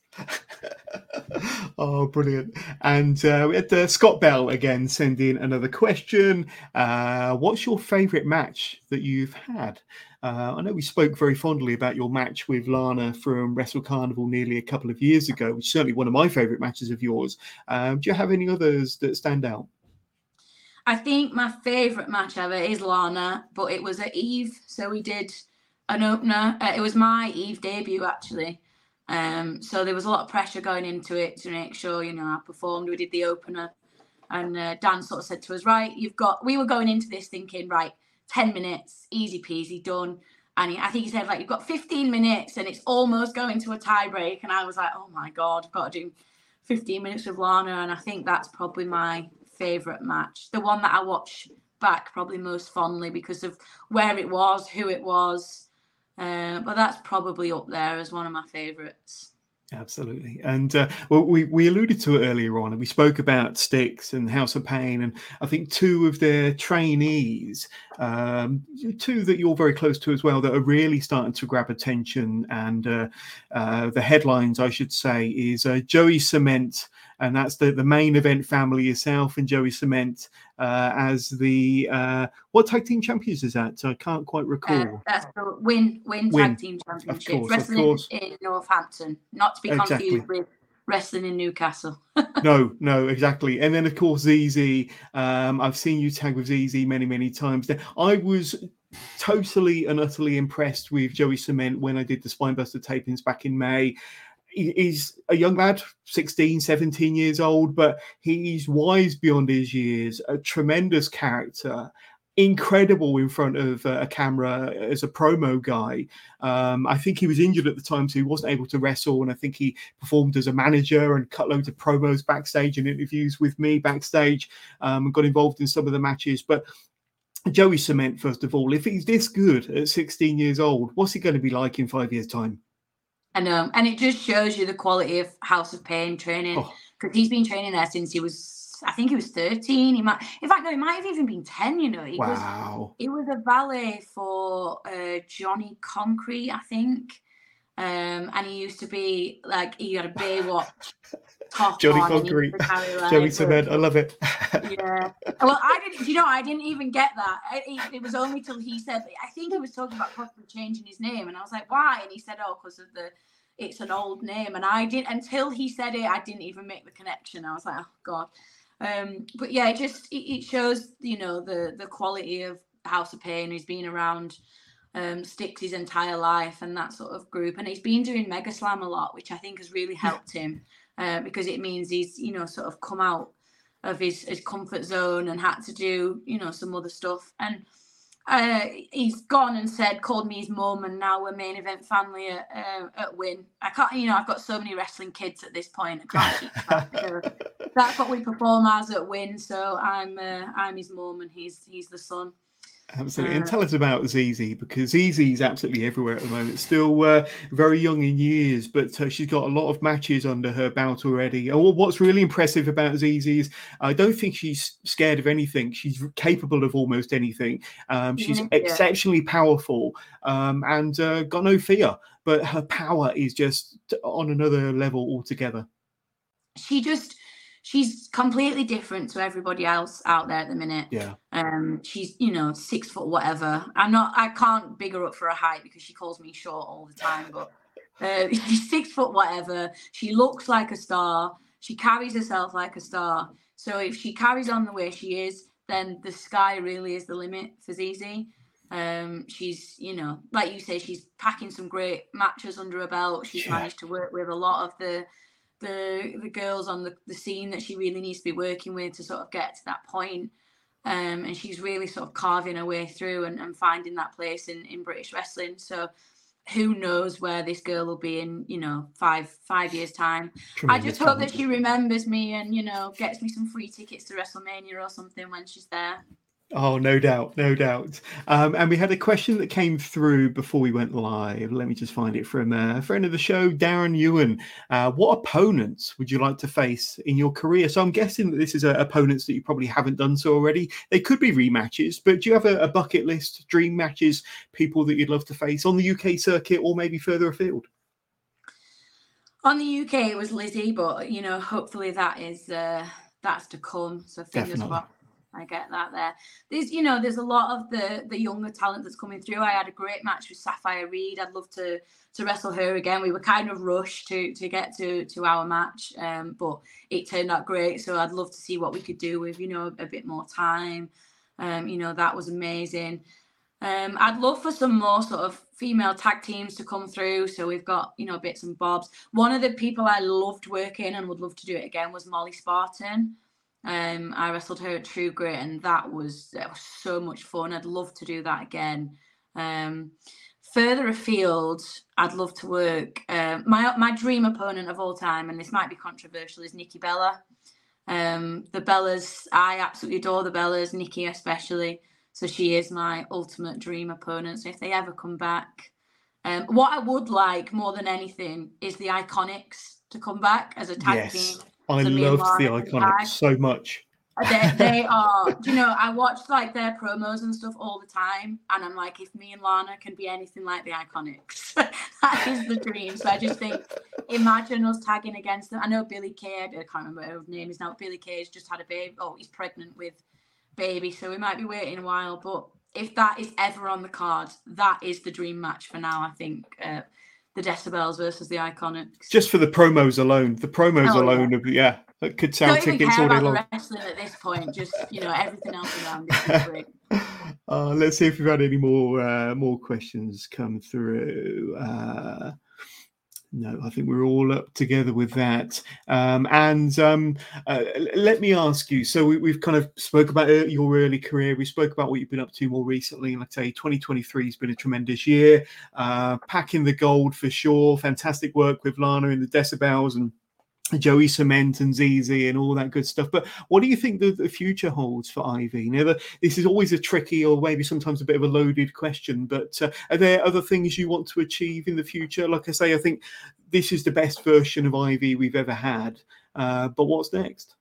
Oh, brilliant. And uh, we had uh, Scott Bell again send in another question. Uh, what's your favourite match that you've had? Uh, I know we spoke very fondly about your match with Lana from Wrestle Carnival nearly a couple of years ago, which is certainly one of my favourite matches of yours. Um, do you have any others that stand out? I think my favourite match ever is Lana, but it was at Eve. So we did an opener. Uh, it was my Eve debut, actually. Um, so there was a lot of pressure going into it to make sure, you know, I performed. We did the opener. And uh, Dan sort of said to us, right, you've got, we were going into this thinking, right, ten minutes, easy peasy, done. And he, I think he said, like, you've got fifteen minutes and it's almost going to a tie break. And I was like, oh my God, I've got to do fifteen minutes with Lana. And I think that's probably my favourite match. The one that I watch back probably most fondly because of where it was, who it was. Uh, but that's probably up there as one of my favourites. Absolutely. And uh, well, we, we alluded to it earlier on, and we spoke about Styx and House of Pain. And I think two of their trainees, um, two that you're very close to as well, that are really starting to grab attention. And uh, uh, the headlines, I should say, is uh, Joey Cement. And that's the, the main event family, yourself and Joey Cement, uh, as the uh, what tag team champions is that? I can't quite recall. Uh, that's the Win Win, Win Tag Team Championship. Of course, wrestling of course. in Northampton, not to be Exactly. confused with wrestling in Newcastle. no, no, exactly. And then of course Z Z. Um, I've seen you tag with Z Z many, many times. I was totally and utterly impressed with Joey Cement when I did the Spinebuster tapings back in May. He's a young lad, sixteen, seventeen years old, but he's wise beyond his years, a tremendous character, incredible in front of a camera as a promo guy. Um, I think he was injured at the time, so he wasn't able to wrestle, and I think he performed as a manager and cut loads of promos backstage and interviews with me backstage, um, and got involved in some of the matches. But Joey Cement, first of all, if he's this good at sixteen years old, what's he going to be like in five years' time? I know, and it just shows you the quality of House of Pain training, because oh. he's been training there since he was, I think he was thirteen. He might, in fact, no, he might have even been ten. You know, he wow. was he was a valet for uh, Johnny Concrete, I think, um, and he used to be like he had a Baywatch top Johnny on. Concrete, like, Joey Cement, I love it. Yeah. Well, I didn't. You know, I didn't even get that. I, it, it was only till he said. I think he was talking about possibly changing his name, and I was like, "Why?" And he said, "Oh, because of the, it's an old name." And I didn't until he said it. I didn't even make the connection. I was like, "Oh God." Um, but yeah, it just it, it shows, you know, the the quality of House of Pain. He's been around um, Styx his entire life and that sort of group, and he's been doing Mega Slam a lot, which I think has really helped him uh, because it means he's, you know, sort of come out of his, his comfort zone and had to do, you know, some other stuff. And uh, he's gone and said, called me his mum, and now we're main event family at, uh, at Win. I can't, you know, I've got so many wrestling kids at this point. I can't keep track. So that's what we perform as at Win. So I'm uh, I'm his mum and he's he's the son. Absolutely. And tell us about Zizi, because Zizi's absolutely everywhere at the moment. Still uh, very young in years, but uh, she's got a lot of matches under her belt already. And what's really impressive about Zizi is I don't think she's scared of anything. She's capable of almost anything. Um, she's yeah. exceptionally powerful um, and uh, got no fear, but her power is just on another level altogether. She just... She's completely different to everybody else out there at the minute. Yeah. Um, she's, you know, six foot whatever. I'm not, I can't big her up for her height because she calls me short all the time, but uh, she's six foot whatever. She looks like a star. She carries herself like a star. So if she carries on the way she is, then the sky really is the limit for Zizi. Um, she's, you know, like you say, she's packing some great matches under her belt. She's yeah. managed to work with a lot of the, the the girls on the, the scene that she really needs to be working with to sort of get to that point. Um, and she's really sort of carving her way through and, and finding that place in, in British wrestling. So who knows where this girl will be in, you know, five five years time. Tremendous I just hope that she remembers me and, you know, gets me some free tickets to WrestleMania or something when she's there. Oh, no doubt, no doubt. Um, and we had a question that came through before we went live. Let me just find it from a friend of the show, Darren Ewan. Uh, what opponents would you like to face in your career? So I'm guessing that this is a, opponents that you probably haven't done so already. They could be rematches, but do you have a, a bucket list, dream matches, people that you'd love to face on the U K circuit or maybe further afield? On the U K, it was Lizzie, but, you know, hopefully that is uh, that's to come. So fingers crossed. I get that there. There's, you know, there's a lot of the the younger talent that's coming through. I had a great match with Sapphire Reed. I'd love to to wrestle her again. We were kind of rushed to to get to to our match, um, but it turned out great. So I'd love to see what we could do with, you know, a bit more time. Um, you know, that was amazing. Um, I'd love for some more sort of female tag teams to come through. So we've got, you know, bits and bobs. One of the people I loved working and would love to do it again was Molly Spartan. Um, I wrestled her at True Grit, and that was that was so much fun. I'd love to do that again. Um, further afield, I'd love to work. Uh, my my dream opponent of all time, and this might be controversial, is Nikki Bella. Um, the Bellas, I absolutely adore the Bellas, Nikki especially. So she is my ultimate dream opponent. So if they ever come back, um, what I would like more than anything is the Iconics to come back as a tag yes. team. I so loved the Iconics so much. They, they are, you know, I watch like their promos and stuff all the time, and I'm like, if me and Lana can be anything like the Iconics, that is the dream. So I just think, imagine us tagging against them. I know Billy Kay, I can't remember her name is now. Billy Kay has just had a baby. Oh, he's pregnant with baby, so we might be waiting a while. But if that is ever on the card, that is the dream match for now. I think. Uh, The Decibels versus the Iconics. Just for the promos alone. The promos oh, alone, yeah. Of, yeah, that could sell tickets all day long. Don't even care about the wrestling at this point. Just, you know, everything else around it is great. Uh, let's see if we've had any more uh, more questions come through. Uh, no, I think we're all up together with that. Um, and um, uh, let me ask you, so we, we've kind of spoke about your early career. We spoke about what you've been up to more recently. And I'd say twenty twenty-three has been a tremendous year. Uh, packing the gold for sure. Fantastic work with Lana in the Decibels and Joey Cement and Z Z and all that good stuff. But what do you think the, the future holds for Ivy? You know, the, this is always a tricky or maybe sometimes a bit of a loaded question, but uh, are there other things you want to achieve in the future? Like I say, I think this is the best version of Ivy we've ever had. Uh, but what's next?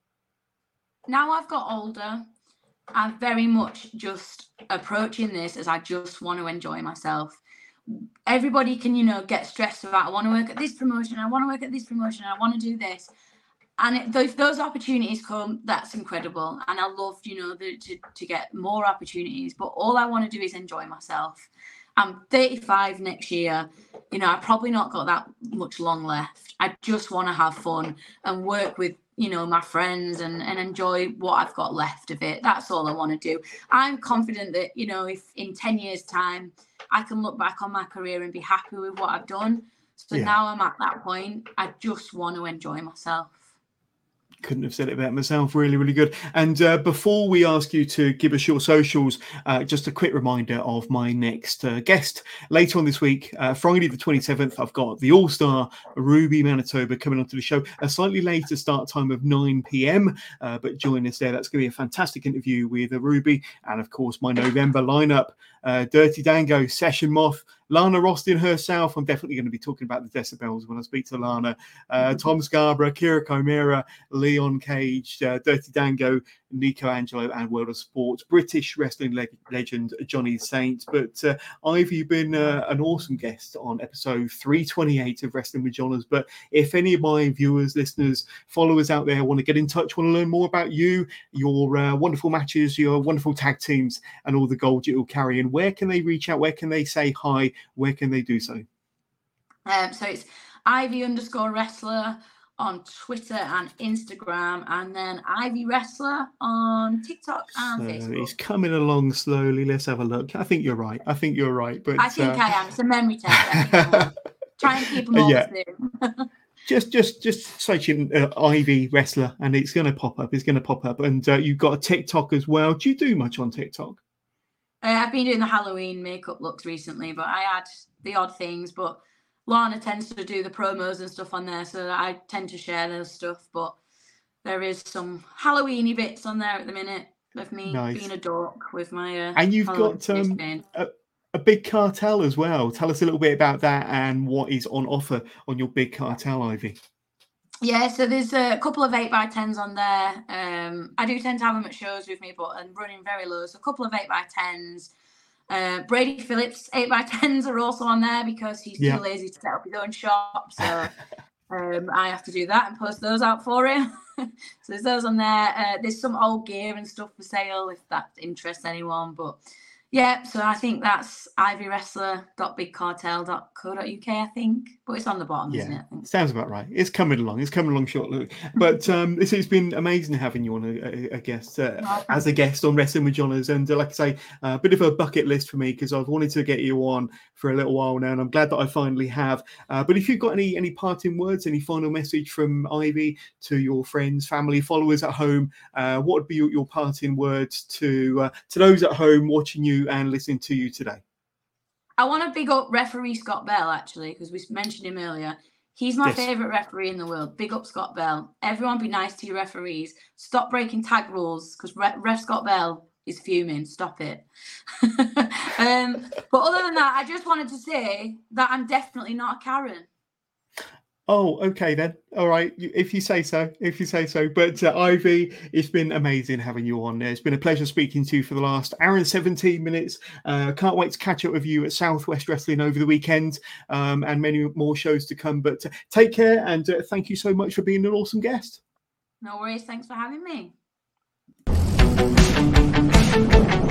Now I've got older, I'm very much just approaching this as I just want to enjoy myself. Everybody can, you know, get stressed about, I want to work at this promotion, I want to work at this promotion, I want to do this. And it, if those opportunities come, that's incredible. And I love, you know, the, to, to get more opportunities. But all I want to do is enjoy myself. I'm thirty-five next year. You know, I've probably not got that much long left. I just want to have fun and work with, you know, my friends and, and enjoy what I've got left of it. That's all I want to do. I'm confident that, you know, if in ten years' time, I can look back on my career and be happy with what I've done. So yeah. Now I'm at that point. I just want to enjoy myself. Couldn't have said it better myself. Really, really good. And uh, before we ask you to give us your socials, uh, just a quick reminder of my next uh, guest later on this week, uh, Friday the twenty-seventh. I've got the All-Star Ruby Manitoba coming onto the show. A slightly later start time of nine p.m. Uh, but join us there. That's going to be a fantastic interview with uh, Ruby, and of course my November lineup: uh, Dirty Dango, Session Moth, Lana Rostin herself. I'm definitely going to be talking about the decibels when I speak to Lana. Uh, Tom Scarborough, Kira Chimera, Leon Cage, uh, Dirty Dango, Nico Angelo, and World of Sports, British wrestling le- legend Johnny Saint. But uh, Ivy, you've been uh, an awesome guest on episode three twenty-eight of Wrestling with Johners. But if any of my viewers, listeners, followers out there want to get in touch, want to learn more about you, your uh, wonderful matches, your wonderful tag teams, and all the gold you'll carry, and where can they reach out? Where can they say hi? Where can they do so? Um, so it's Ivy underscore wrestler on Twitter and Instagram, and then Ivy Wrestler on TikTok and so Facebook. He's coming along slowly. Let's have a look. I think you're right. I think you're right. But I think uh... I am. It's a memory test. I think try and keep them all yeah. the same. Just, just, just searching uh, Ivy Wrestler, and it's going to pop up. It's going to pop up, and uh, you've got a TikTok as well. Do you do much on TikTok? Uh, I've been doing the Halloween makeup looks recently, but I add the odd things. But Lana tends to do the promos and stuff on there, so I tend to share those stuff. But there is some Halloween-y bits on there at the minute of me nice. being a dork with my uh, and you've Halloween got um, a, a big cartel as well. Tell us a little bit about that and what is on offer on your big cartel, Ivy. Yeah, so there's a couple of eight by tens on there. Um, I do tend to have them at shows with me, but I'm running very low. So a couple of eight by tens. Uh, Brady Phillips eight by tens are also on there because he's yeah. too lazy to set up his own shop. So um, I have to do that and post those out for him. So there's those on there. Uh, there's some old gear and stuff for sale if that interests anyone. But yeah, so I think that's ivy wrestler dot big cartel dot co dot uk, I think. But it's on the bottom, yeah, isn't it? I think. Sounds about right. It's coming along. It's coming along shortly. But um, it's, it's been amazing having you on a, a, a guest, uh, oh, as a guest on Wrestling with Johners. And uh, like I say, a uh, bit of a bucket list for me because I've wanted to get you on for a little while now, and I'm glad that I finally have. Uh, but if you've got any any parting words, any final message from Ivy to your friends, family, followers at home, uh, what would be your, your parting words to uh, to those at home watching you and listening to you today? I want to big up referee Scott Bell, actually, because we mentioned him earlier. He's my yes. favourite referee in the world. Big up Scott Bell. Everyone be nice to your referees. Stop breaking tag rules, because Ref, Ref Scott Bell is fuming. Stop it. um, but other than that, I just wanted to say that I'm definitely not a Karen. Oh, okay then. All right, if you say so, if you say so. But uh, Ivy, it's been amazing having you on there. It's been a pleasure speaking to you for the last hour and seventeen minutes. Uh, can't wait to catch up with you at Southwest Wrestling over the weekend um, and many more shows to come. But uh, take care and uh, thank you so much for being an awesome guest. No worries. Thanks for having me.